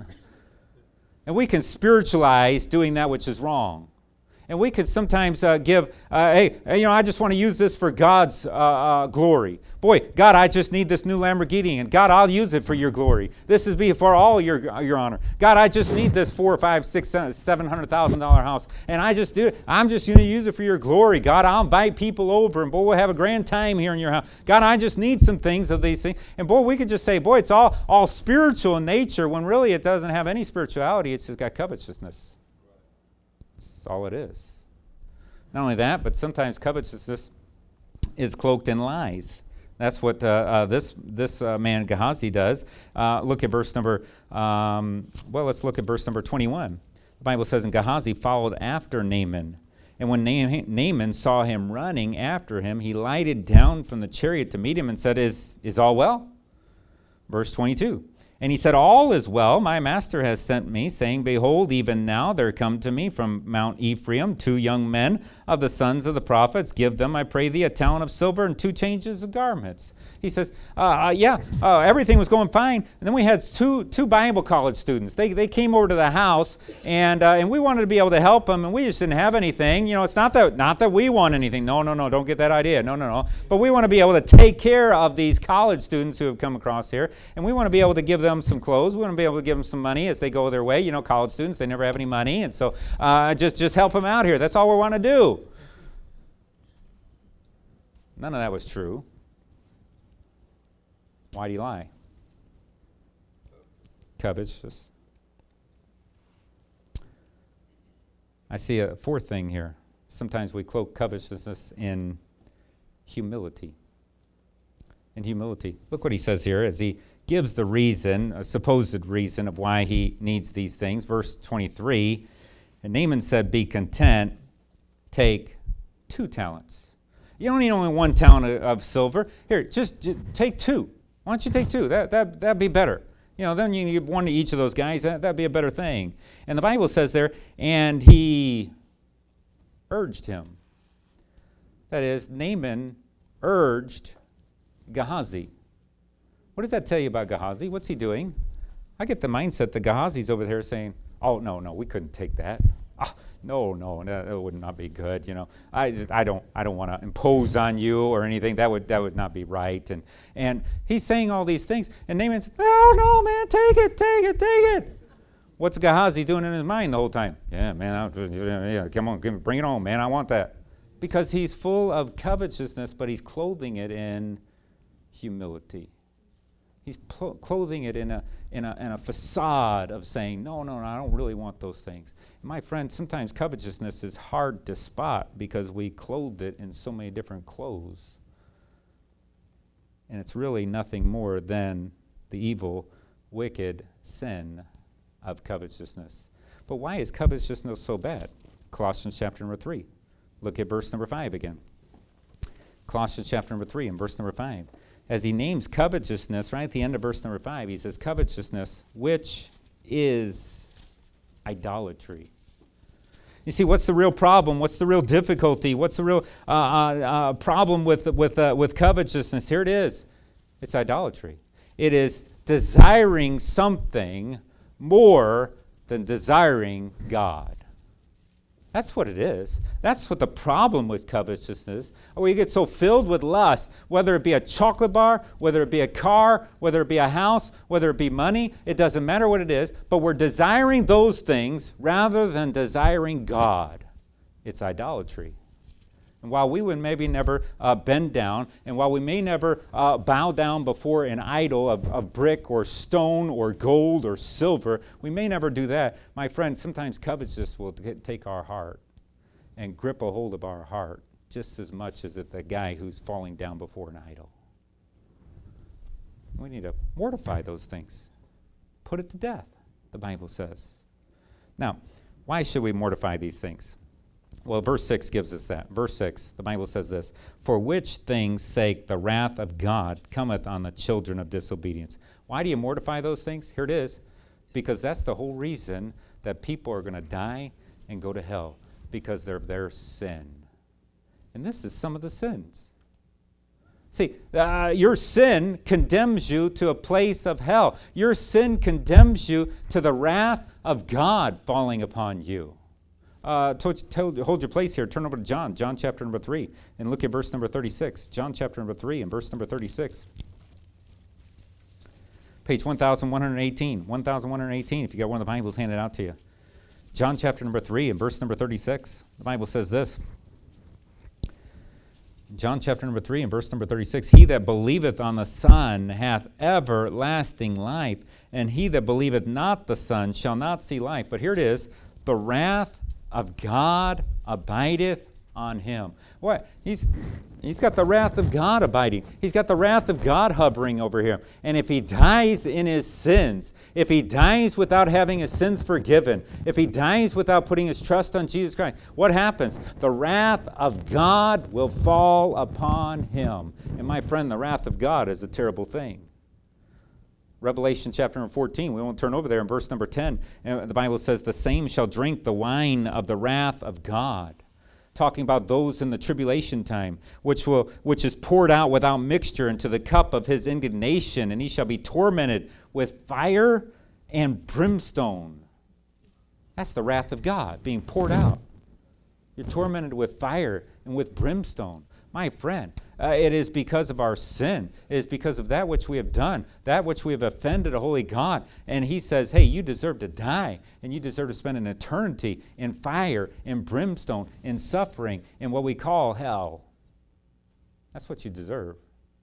And we can spiritualize doing that which is wrong. And we could sometimes uh, give, uh, hey, you know, I just want to use this for God's uh, uh, glory. Boy, God, I just need this new Lamborghini, and God, I'll use it for your glory. This is be for all your your honor. God, I just need this four, five, six, seven hundred thousand dollar house, and I just do it. I'm just going to use it for your glory. God, I'll invite people over, and boy, we'll have a grand time here in your house. God, I just need some things of these things, and boy, we could just say, boy, it's all all spiritual in nature, when really it doesn't have any spirituality. It's just got covetousness. That's all it is. Not only that, but sometimes covetousness is cloaked in lies. That's what uh, uh, this this uh, man Gehazi does. Uh, look at verse number, um, well, let's look at verse number twenty-one. The Bible says, and Gehazi followed after Naaman. And when Na- Naaman saw him running after him, he lighted down from the chariot to meet him and said, is, is all well? Verse twenty-two. And he said, all is well. My master has sent me, saying, behold, even now there come to me from Mount Ephraim two young men of the sons of the prophets. Give them, I pray thee, a talent of silver and two changes of garments. He says, uh, uh, yeah, uh, everything was going fine. And then we had two two Bible college students. They they came over to the house, and uh, and we wanted to be able to help them, and we just didn't have anything. You know, it's not that not that we want anything. No, no, no, don't get that idea. No, no, no. But we want to be able to take care of these college students who have come across here, and we want to be able to give them some clothes. We want to be able to give them some money as they go their way. You know, college students, they never have any money, and so uh, just just help them out here. That's all we want to do. None of that was true. Why do you lie? Covetous. I see a fourth thing here. Sometimes we cloak covetousness in humility. In humility. Look what he says here as he gives the reason, a supposed reason of why he needs these things. Verse twenty-three, and Naaman said, be content, take two talents. You don't need only one talent of, of silver. Here, just, just take two. Why don't you take two? That, that, that'd be better. You know, then you give one to each of those guys. That, that'd be a better thing. And the Bible says there, and he urged him. That is, Naaman urged Gehazi. What does that tell you about Gehazi? What's he doing? I get the mindset that Gehazi's over there saying, oh, no, no, we couldn't take that. Oh, no, no, that would not be good. You know, I, I don't, I don't want to impose on you or anything. That would, that would not be right. And, and he's saying all these things, and Naaman says, "No, no, man, take it, take it, take it." What's Gehazi doing in his mind the whole time? Yeah, man, I'll, yeah, come on, bring it on, man. I want that, because he's full of covetousness, but he's clothing it in humility. He's pl- clothing it in a, in, a, in a facade of saying, no, no, no, I don't really want those things. And my friend, sometimes covetousness is hard to spot because we clothed it in so many different clothes. And it's really nothing more than the evil, wicked sin of covetousness. But why is covetousness so bad? Colossians chapter number three. Look at verse number five again. Colossians chapter number three and verse number five. As he names covetousness, right at the end of verse number five, he says, covetousness, which is idolatry. You see, what's the real problem? What's the real difficulty? What's the real uh, uh, uh, problem with with uh, with covetousness? Here it is. It's idolatry. It is desiring something more than desiring God. That's what it is. That's what the problem with covetousness. We get so filled with lust, whether it be a chocolate bar, whether it be a car, whether it be a house, whether it be money, it doesn't matter what it is, but we're desiring those things rather than desiring God. It's idolatry. And while we would maybe never uh, bend down, and while we may never uh, bow down before an idol of, of brick or stone or gold or silver, we may never do that. My friend, sometimes covetousness will t- take our heart and grip a hold of our heart just as much as it the guy who's falling down before an idol. We need to mortify those things. Put it to death, the Bible says. Now, why should we mortify these things? Well, verse six gives us that. Verse six, the Bible says this, for which things' sake the wrath of God cometh on the children of disobedience. Why do you mortify those things? Here it is. Because that's the whole reason that people are going to die and go to hell, because of their sin. And this is some of the sins. See, uh, your sin condemns you to a place of hell. Your sin condemns you to the wrath of God falling upon you. Uh, to, to, hold your place here. Turn over to John, John chapter number three, and look at verse number thirty-six. John chapter number three and verse number thirty-six. Page one thousand one hundred eighteen. one thousand one hundred eighteen, if you got one of the Bibles handed out to you. John chapter number three and verse number thirty-six. The Bible says this. John chapter number three and verse number thirty-six. He that believeth on the Son hath everlasting life, and he that believeth not the Son shall not see life. But here it is. The wrath of God abideth on him. What? He's he's got the wrath of God abiding. He's got the wrath of God hovering over him. And if he dies in his sins, if he dies without having his sins forgiven, if he dies without putting his trust on Jesus Christ, what happens? The wrath of God will fall upon him. And my friend, the wrath of God is a terrible thing. Revelation chapter number fourteen, we won't turn over there in verse number ten. And the Bible says, the same shall drink the wine of the wrath of God. Talking about those in the tribulation time, which will which is poured out without mixture into the cup of his indignation, and he shall be tormented with fire and brimstone. That's the wrath of God being poured out. You're tormented with fire and with brimstone. My friend, uh, it is because of our sin. It is because of that which we have done, that which we have offended a holy God. And he says, hey, you deserve to die, and you deserve to spend an eternity in fire, in brimstone, in suffering, in what we call hell. That's what you deserve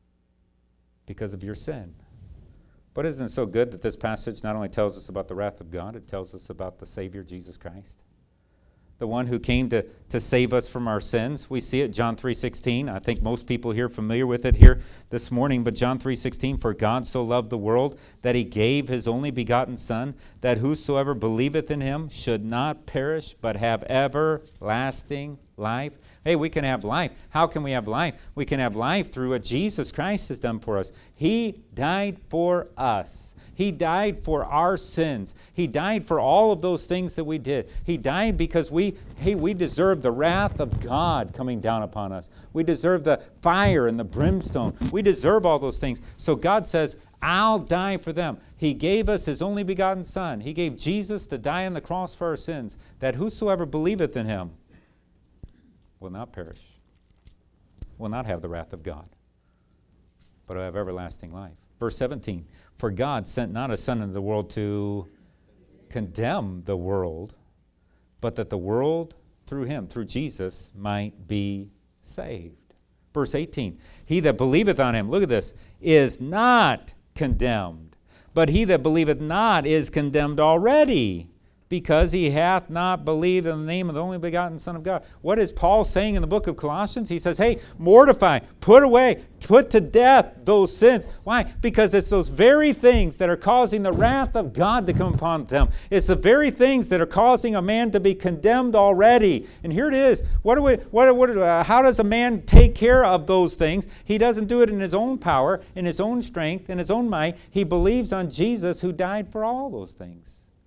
because of your sin. But isn't it so good that this passage not only tells us about the wrath of God, it tells us about the Savior, Jesus Christ? The one who came to, to save us from our sins. We see it, John three sixteen. I think most people here are familiar with it here this morning. But John three sixteen, for God so loved the world that he gave his only begotten Son, that whosoever believeth in him should not perish, but have everlasting life. Hey, we can have life. How can we have life? We can have life through what Jesus Christ has done for us. He died for us. He died for our sins. He died for all of those things that we did. He died because we, hey, we deserve the wrath of God coming down upon us. We deserve the fire and the brimstone. We deserve all those things. So God says, I'll die for them. He gave us his only begotten Son. He gave Jesus to die on the cross for our sins, that whosoever believeth in him will not perish, will not have the wrath of God, but will have everlasting life. Verse seventeen, for God sent not a Son into the world to condemn the world, but that the world through him, through Jesus, might be saved. Verse eighteen, he that believeth on him, look at this, is not condemned, but he that believeth not is condemned already, because he hath not believed in the name of the only begotten Son of God. What is Paul saying in the book of Colossians? He says, hey, mortify, put away, put to death those sins. Why? Because it's those very things that are causing the wrath of God to come upon them. It's the very things that are causing a man to be condemned already. And here it is. What do we? What? What? Uh, how does a man take care of those things? He doesn't do it in his own power, in his own strength, in his own might. He believes on Jesus who died for all those things.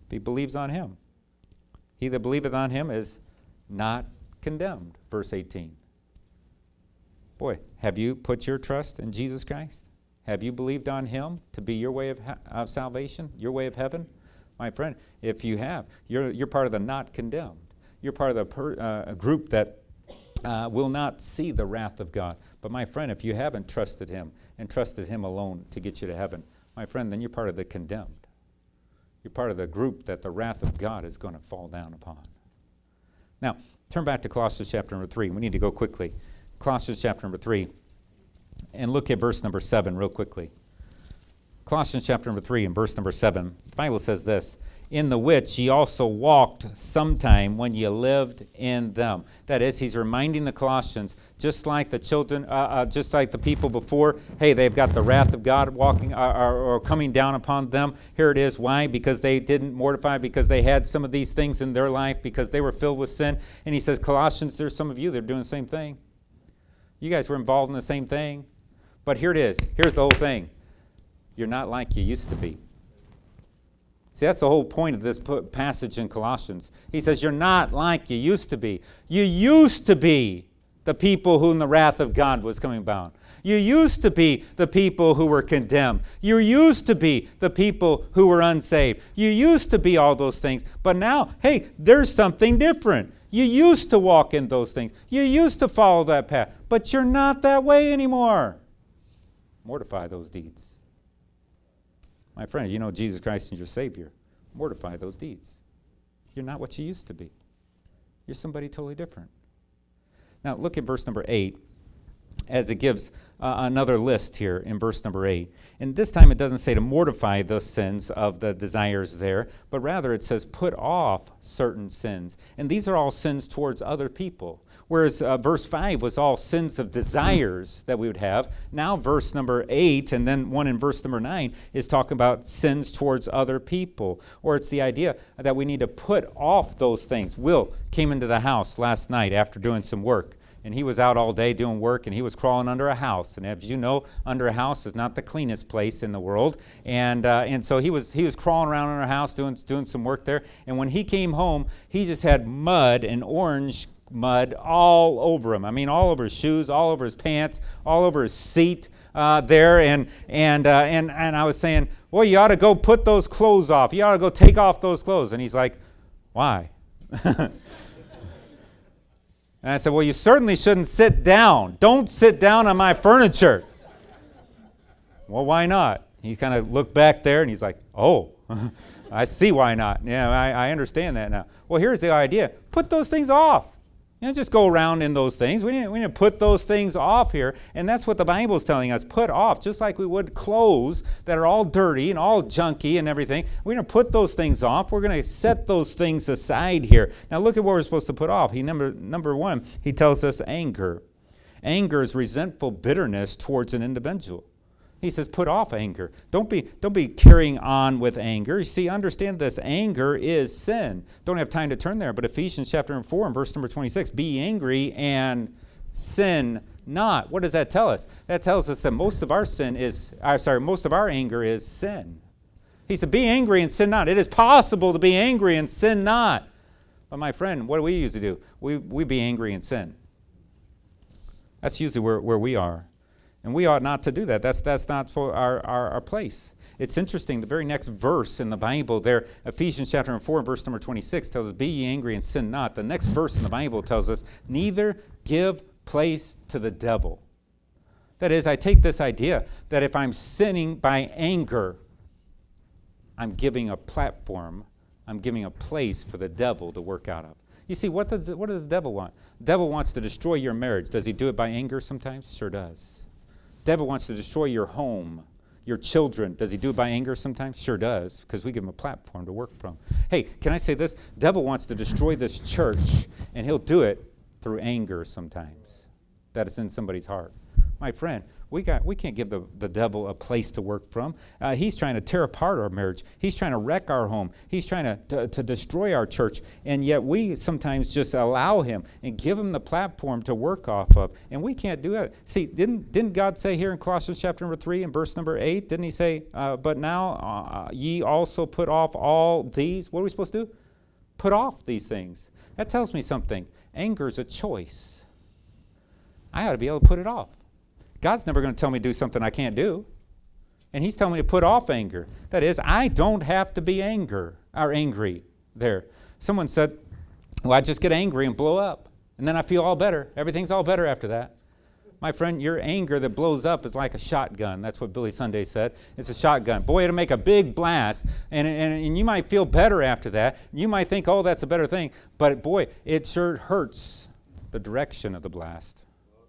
if he believes on him. He that believeth on him is not condemned, verse eighteen. Boy, have you put your trust in Jesus Christ? Have you believed on him to be your way of, ha- of salvation, your way of heaven? My friend, if you have, you're, you're part of the not condemned. You're part of the per, uh, a group that uh, will not see the wrath of God. But my friend, if you haven't trusted him and trusted him alone to get you to heaven, my friend, then you're part of the condemned. You're part of the group that the wrath of God is going to fall down upon. Now, turn back to Colossians chapter number three. We need to go quickly. Colossians chapter number three. And look at verse number seven real quickly. Colossians chapter number three and verse number seven. The Bible says this, in the which ye also walked sometime when ye lived in them. That is, he's reminding the Colossians, just like the children, uh, uh, just like the people before, hey, they've got the wrath of God walking uh, or, or coming down upon them. Here it is. Why? Because they didn't mortify, because they had some of these things in their life, because they were filled with sin. And he says, Colossians, there's some of you that are doing the same thing. You guys were involved in the same thing. But here it is. Here's the whole thing. You're not like you used to be. See, that's the whole point of this passage in Colossians. He says, you're not like you used to be. You used to be the people whom the wrath of God was coming down. You used to be the people who were condemned. You used to be the people who were unsaved. You used to be all those things. But now, hey, there's something different. You used to walk in those things. You used to follow that path. But you're not that way anymore. Mortify those deeds. My friend, you know Jesus Christ is your Savior. Mortify those deeds. You're not what you used to be. You're somebody totally different. Now, look at verse number eight, as it gives uh, another list here in verse number eight. And this time it doesn't say to mortify the sins of the desires there, but rather it says put off certain sins. And these are all sins towards other people. Whereas uh, verse five was all sins of desires that we would have. Now verse number eight and then one in verse number nine is talking about sins towards other people. Or it's the idea that we need to put off those things. Will came into the house last night after doing some work. And he was out all day doing work, and he was crawling under a house. And as you know, under a house is not the cleanest place in the world. And uh, and so he was he was crawling around under a house doing doing some work there. And when he came home, he just had mud and orange mud all over him. I mean, all over his shoes, all over his pants, all over his seat uh, there. And and uh, and and I was saying, well, you ought to go put those clothes off. You ought to go take off those clothes. And he's like, why? And I said, well, you certainly shouldn't sit down. Don't sit down on my furniture. Well, why not? He kind of looked back there and he's like, oh, I see why not. Yeah, I, I understand that now. Well, here's the idea. Put those things off. You don't just go around in those things. We need, we need to put those things off here. And that's what the Bible is telling us. Put off, just like we would clothes that are all dirty and all junky and everything. We're going to put those things off. We're going to set those things aside here. Now look at what we're supposed to put off. He number, number one, he tells us anger. Anger is resentful bitterness towards an individual. He says, put off anger. Don't be, don't be carrying on with anger. You see, understand this. Anger is sin. Don't have time to turn there, but Ephesians chapter four and verse number twenty-six, be angry and sin not. What does that tell us? That tells us that most of our sin is, uh, sorry, most of our anger is sin. He said, be angry and sin not. It is possible to be angry and sin not. But my friend, what do we usually do? We, we be angry and sin. That's usually where, where we are. And we ought not to do that. That's that's not for our, our, our place. It's interesting, the very next verse in the Bible there, Ephesians chapter four, verse number twenty-six, tells us, be ye angry and sin not. The next verse in the Bible tells us, neither give place to the devil. That is, I take this idea that if I'm sinning by anger, I'm giving a platform, I'm giving a place for the devil to work out of. You see, what does, what does the devil want? The devil wants to destroy your marriage. Does he do it by anger sometimes? Sure does. Devil wants to destroy your home, your children. Does he do it by anger sometimes? Sure does, because we give him a platform to work from. Hey, can I say this? Devil wants to destroy this church, and he'll do it through anger sometimes. That is in somebody's heart. My friend, we got we can't give the, the devil a place to work from. Uh, he's trying to tear apart our marriage. He's trying to wreck our home. He's trying to, to, to destroy our church. And yet we sometimes just allow him and give him the platform to work off of. And we can't do that. See, didn't didn't God say here in Colossians chapter number three and verse number eight, didn't he say, uh, but now uh, ye also put off all these? What are we supposed to do? Put off these things. That tells me something. Anger is a choice. I ought to be able to put it off. God's never going to tell me to do something I can't do. And he's telling me to put off anger. That is, I don't have to be anger or angry there. Someone said, well, I just get angry and blow up. And then I feel all better. Everything's all better after that. My friend, your anger that blows up is like a shotgun. That's what Billy Sunday said. It's a shotgun. Boy, it'll make a big blast. And, and, and you might feel better after that. You might think, oh, that's a better thing. But boy, it sure hurts the direction of the blast.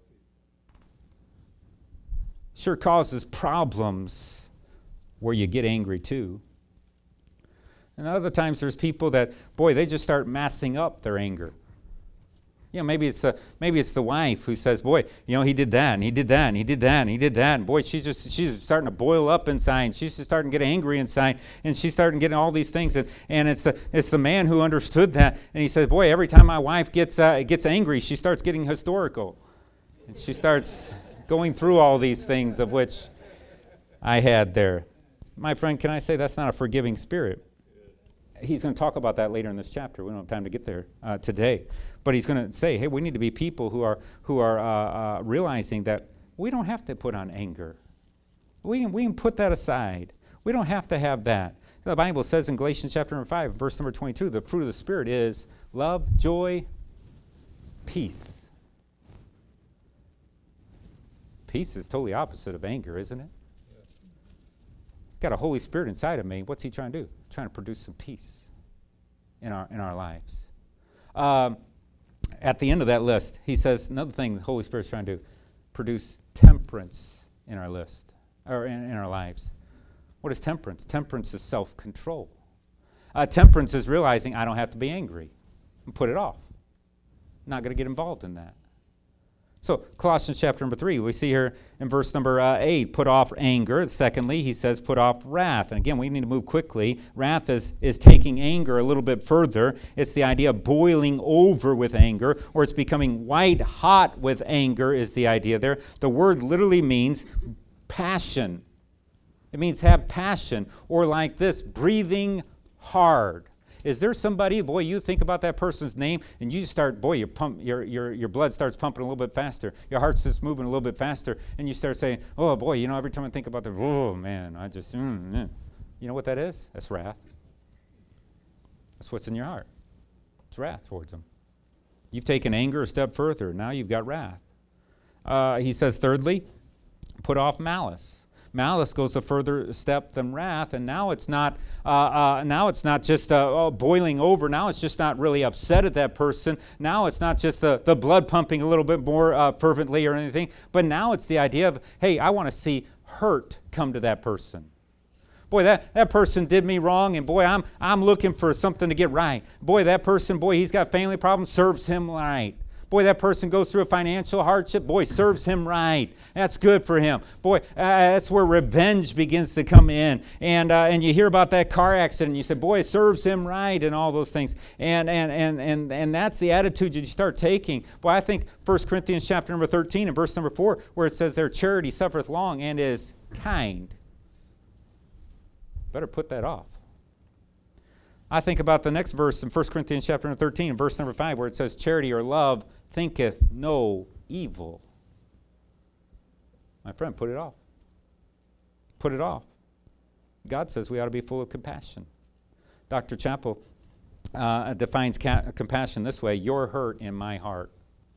Sure causes problems where you get angry too. And other times there's people that, boy, they just start massing up their anger. You know, maybe it's the maybe it's the wife who says, boy, you know, he did that and he did that and he did that and he did that. And boy, she's just she's starting to boil up inside. And she's just starting to get angry inside. And she's starting getting all these things. And, and it's the it's the man who understood that. And he says, boy, every time my wife gets uh, gets angry, she starts getting historical. And she starts going through all these things of which I had there. My friend, can I say that's not a forgiving spirit? He's going to talk about that later in this chapter. We don't have time to get there uh, today. But he's going to say, hey, we need to be people who are who are uh, uh, realizing that we don't have to put on anger. We can, we can put that aside. We don't have to have that. The Bible says in Galatians chapter number five, verse number twenty-two, the fruit of the Spirit is love, joy, peace. Peace is totally opposite of anger, isn't it? Yeah. Got a Holy Spirit inside of me. What's he trying to do? Trying to produce some peace in our in our lives. Um, at the end of that list, he says another thing the Holy Spirit's trying to do: produce temperance in our list or in, in our lives. What is temperance? Temperance is self-control. Uh, temperance is realizing I don't have to be angry and put it off. I'm not going to get involved in that. So Colossians chapter number three, we see here in verse number uh, eight, put off anger. Secondly, he says put off wrath. And again, we need to move quickly. Wrath is, is taking anger a little bit further. It's the idea of boiling over with anger, or it's becoming white hot with anger is the idea there. The word literally means passion. It means have passion, or like this, breathing hard. Is there somebody, boy, you think about that person's name and you start, boy, your pump, your your your blood starts pumping a little bit faster. Your heart starts moving a little bit faster. And you start saying, oh, boy, you know, every time I think about the, oh, man, I just, mm, mm. You know what that is? That's wrath. That's what's in your heart. It's wrath towards them. You've taken anger a step further. Now you've got wrath. Uh, he says, thirdly, put off malice. Malice goes a further step than wrath, and now it's not. Uh, uh, now it's not just uh, oh, boiling over. Now it's just not really upset at that person. Now it's not just the, the blood pumping a little bit more uh, fervently or anything. But now it's the idea of, hey, I want to see hurt come to that person. Boy, that, that person did me wrong, and boy, I'm I'm looking for something to get right. Boy, that person, boy, he's got family problems. Serves him right. Boy, that person goes through a financial hardship. Boy, serves him right. That's good for him. Boy, uh, that's where revenge begins to come in. And uh, and you hear about that car accident, and you say, boy, it serves him right, and all those things. And and and and and that's the attitude you start taking. Boy, I think First Corinthians chapter number thirteen and verse number four, where it says, their charity suffereth long and is kind. Better put that off. I think about the next verse in First Corinthians chapter number thirteen, verse number five, where it says, charity or love thinketh no evil. My friend, put it off. Put it off. God says we ought to be full of compassion. Doctor Chappell uh, defines ca- compassion this way: your hurt in my heart.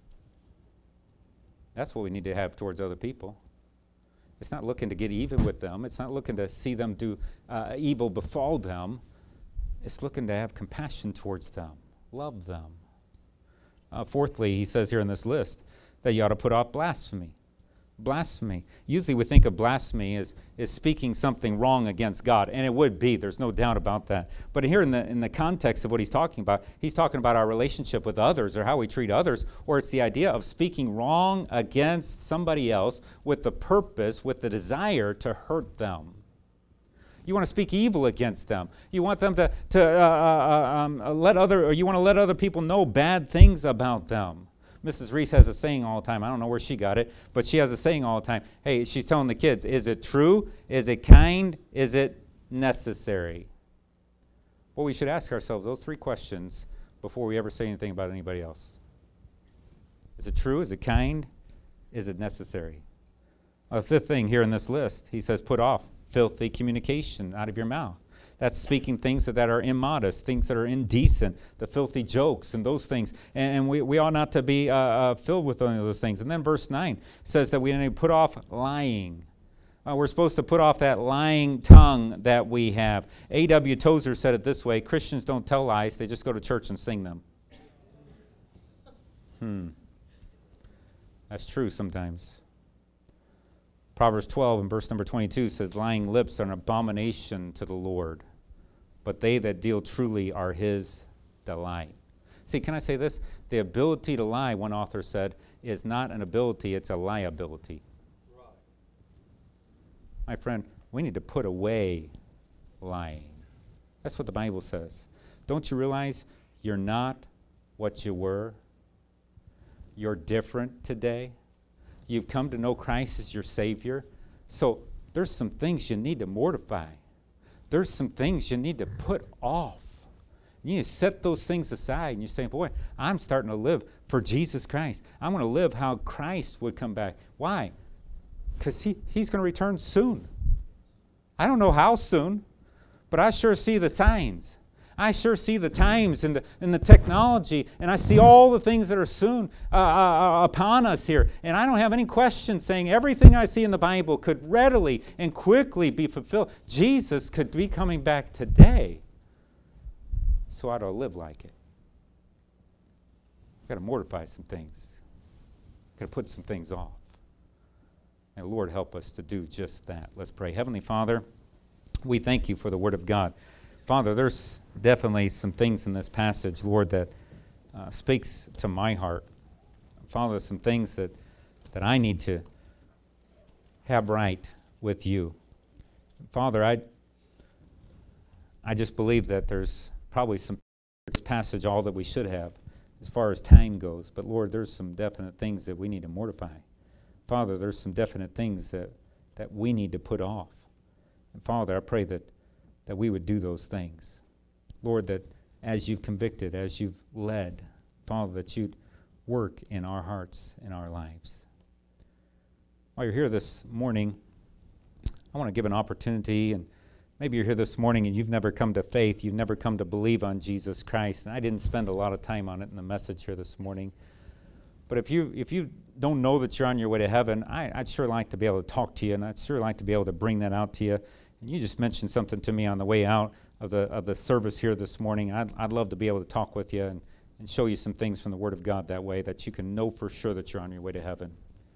That's what we need to have towards other people. It's not looking to get even with them. It's not looking to see them do uh, evil befall them. It's looking to have compassion towards them, love them. Uh, fourthly, he says here in this list that you ought to put off blasphemy. blasphemy. Usually we think of blasphemy as, as speaking something wrong against God, and it would be. There's no doubt about that. But here in the in the context of what he's talking about, he's talking about our relationship with others or how we treat others, or it's the idea of speaking wrong against somebody else with the purpose, with the desire to hurt them. You want to speak evil against them. You want them to, to uh, uh, um, let other, or you want to let other people know bad things about them. Missus Reese has a saying all the time. I don't know where she got it, but she has a saying all the time. Hey, she's telling the kids, is it true? Is it kind? Is it necessary? Well, we should ask ourselves those three questions before we ever say anything about anybody else. Is it true? Is it kind? Is it necessary? A fifth thing here in this list, he says, put off filthy communication out of your mouth. That's speaking things that, that are immodest, things that are indecent, the filthy jokes and those things. And, and we, we ought not to be uh, uh, filled with any of those things. And then verse nine says that we need to put off lying. Uh, we're supposed to put off that lying tongue that we have. A W Tozer said it this way: Christians don't tell lies, they just go to church and sing them. Hmm. That's true sometimes. Proverbs twelve and verse number twenty-two says, lying lips are an abomination to the Lord, but they that deal truly are his delight. See, can I say this? The ability to lie, one author said, is not an ability, it's a liability. Right. My friend, we need to put away lying. That's what the Bible says. Don't you realize you're not what you were? You're different today. You've come to know Christ as your Savior. So there's some things you need to mortify. There's some things you need to put off. You need to set those things aside. And you're saying, boy, I'm starting to live for Jesus Christ. I'm going to live how Christ would come back. Why? Because he, he's going to return soon. I don't know how soon, but I sure see the signs. I sure see the times and the, and the technology, and I see all the things that are soon uh, uh, upon us here. And I don't have any question saying everything I see in the Bible could readily and quickly be fulfilled. Jesus could be coming back today. So I ought to live like it. I've got to mortify some things. I've got to put some things off. And Lord, help us to do just that. Let's pray. Heavenly Father, we thank you for the Word of God. Father, there's definitely some things in this passage, Lord, that uh, speaks to my heart. Father, some things that, that I need to have right with you. Father, I, I just believe that there's probably some passage all that we should have as far as time goes. But Lord, there's some definite things that we need to mortify. Father, there's some definite things that, that we need to put off. And Father, I pray that that we would do those things. Lord, that as you've convicted, as you've led, Father, that you'd work in our hearts, in our lives. While you're here this morning, I want to give an opportunity, and maybe you're here this morning and you've never come to faith, you've never come to believe on Jesus Christ, and I didn't spend a lot of time on it in the message here this morning. But if you if you don't know that you're on your way to heaven, I, I'd sure like to be able to talk to you, and I'd sure like to be able to bring that out to you. And you just mentioned something to me on the way out of the of the service here this morning. I'd, I'd love to be able to talk with you and, and show you some things from the Word of God that way, that you can know for sure that you're on your way to heaven.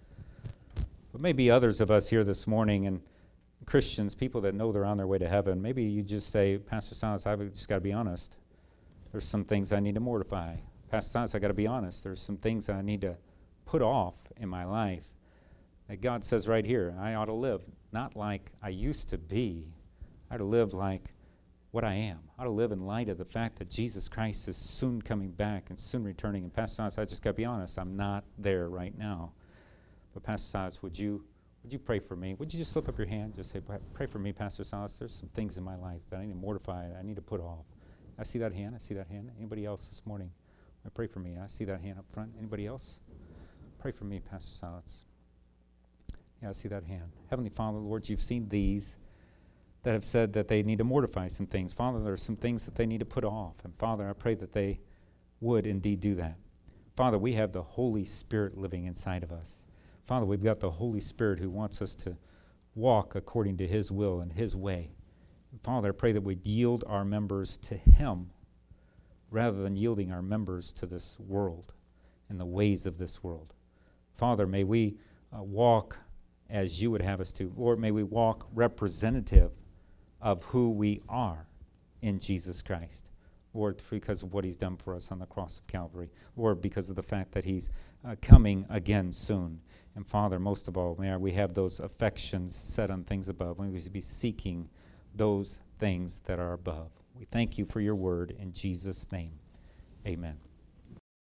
But maybe others of us here this morning, and Christians, people that know they're on their way to heaven, maybe you just say, Pastor Silas, I've just got to be honest. There's some things I need to mortify. Pastor Silas, I've got to be honest. There's some things I need to put off in my life. That God says right here, I ought to live not like I used to be. I ought to live like what I am. I ought to live in light of the fact that Jesus Christ is soon coming back and soon returning. And Pastor Silas, I just got to be honest, I'm not there right now. But Pastor Silas, would you would you pray for me? Would you just slip up your hand? Just say, pray for me, Pastor Silas. There's some things in my life that I need to mortify. I need to put off. I see that hand. I see that hand. Anybody else this morning? Pray for me. I see that hand up front. Anybody else? Pray for me, Pastor Silas. Yeah, I see that hand. Heavenly Father, Lord, you've seen these that have said that they need to mortify some things. Father, there are some things that they need to put off. And Father, I pray that they would indeed do that. Father, we have the Holy Spirit living inside of us. Father, we've got the Holy Spirit who wants us to walk according to his will and his way. And Father, I pray that we'd yield our members to him rather than yielding our members to this world and the ways of this world. Father, may we uh, walk as you would have us to. Lord, may we walk representative of who we are in Jesus Christ. Lord, because of what he's done for us on the cross of Calvary. Lord, because of the fact that he's uh, coming again soon. And Father, most of all, may we have those affections set on things above. May we be seeking those things that are above. We thank you for your word in Jesus' name. Amen.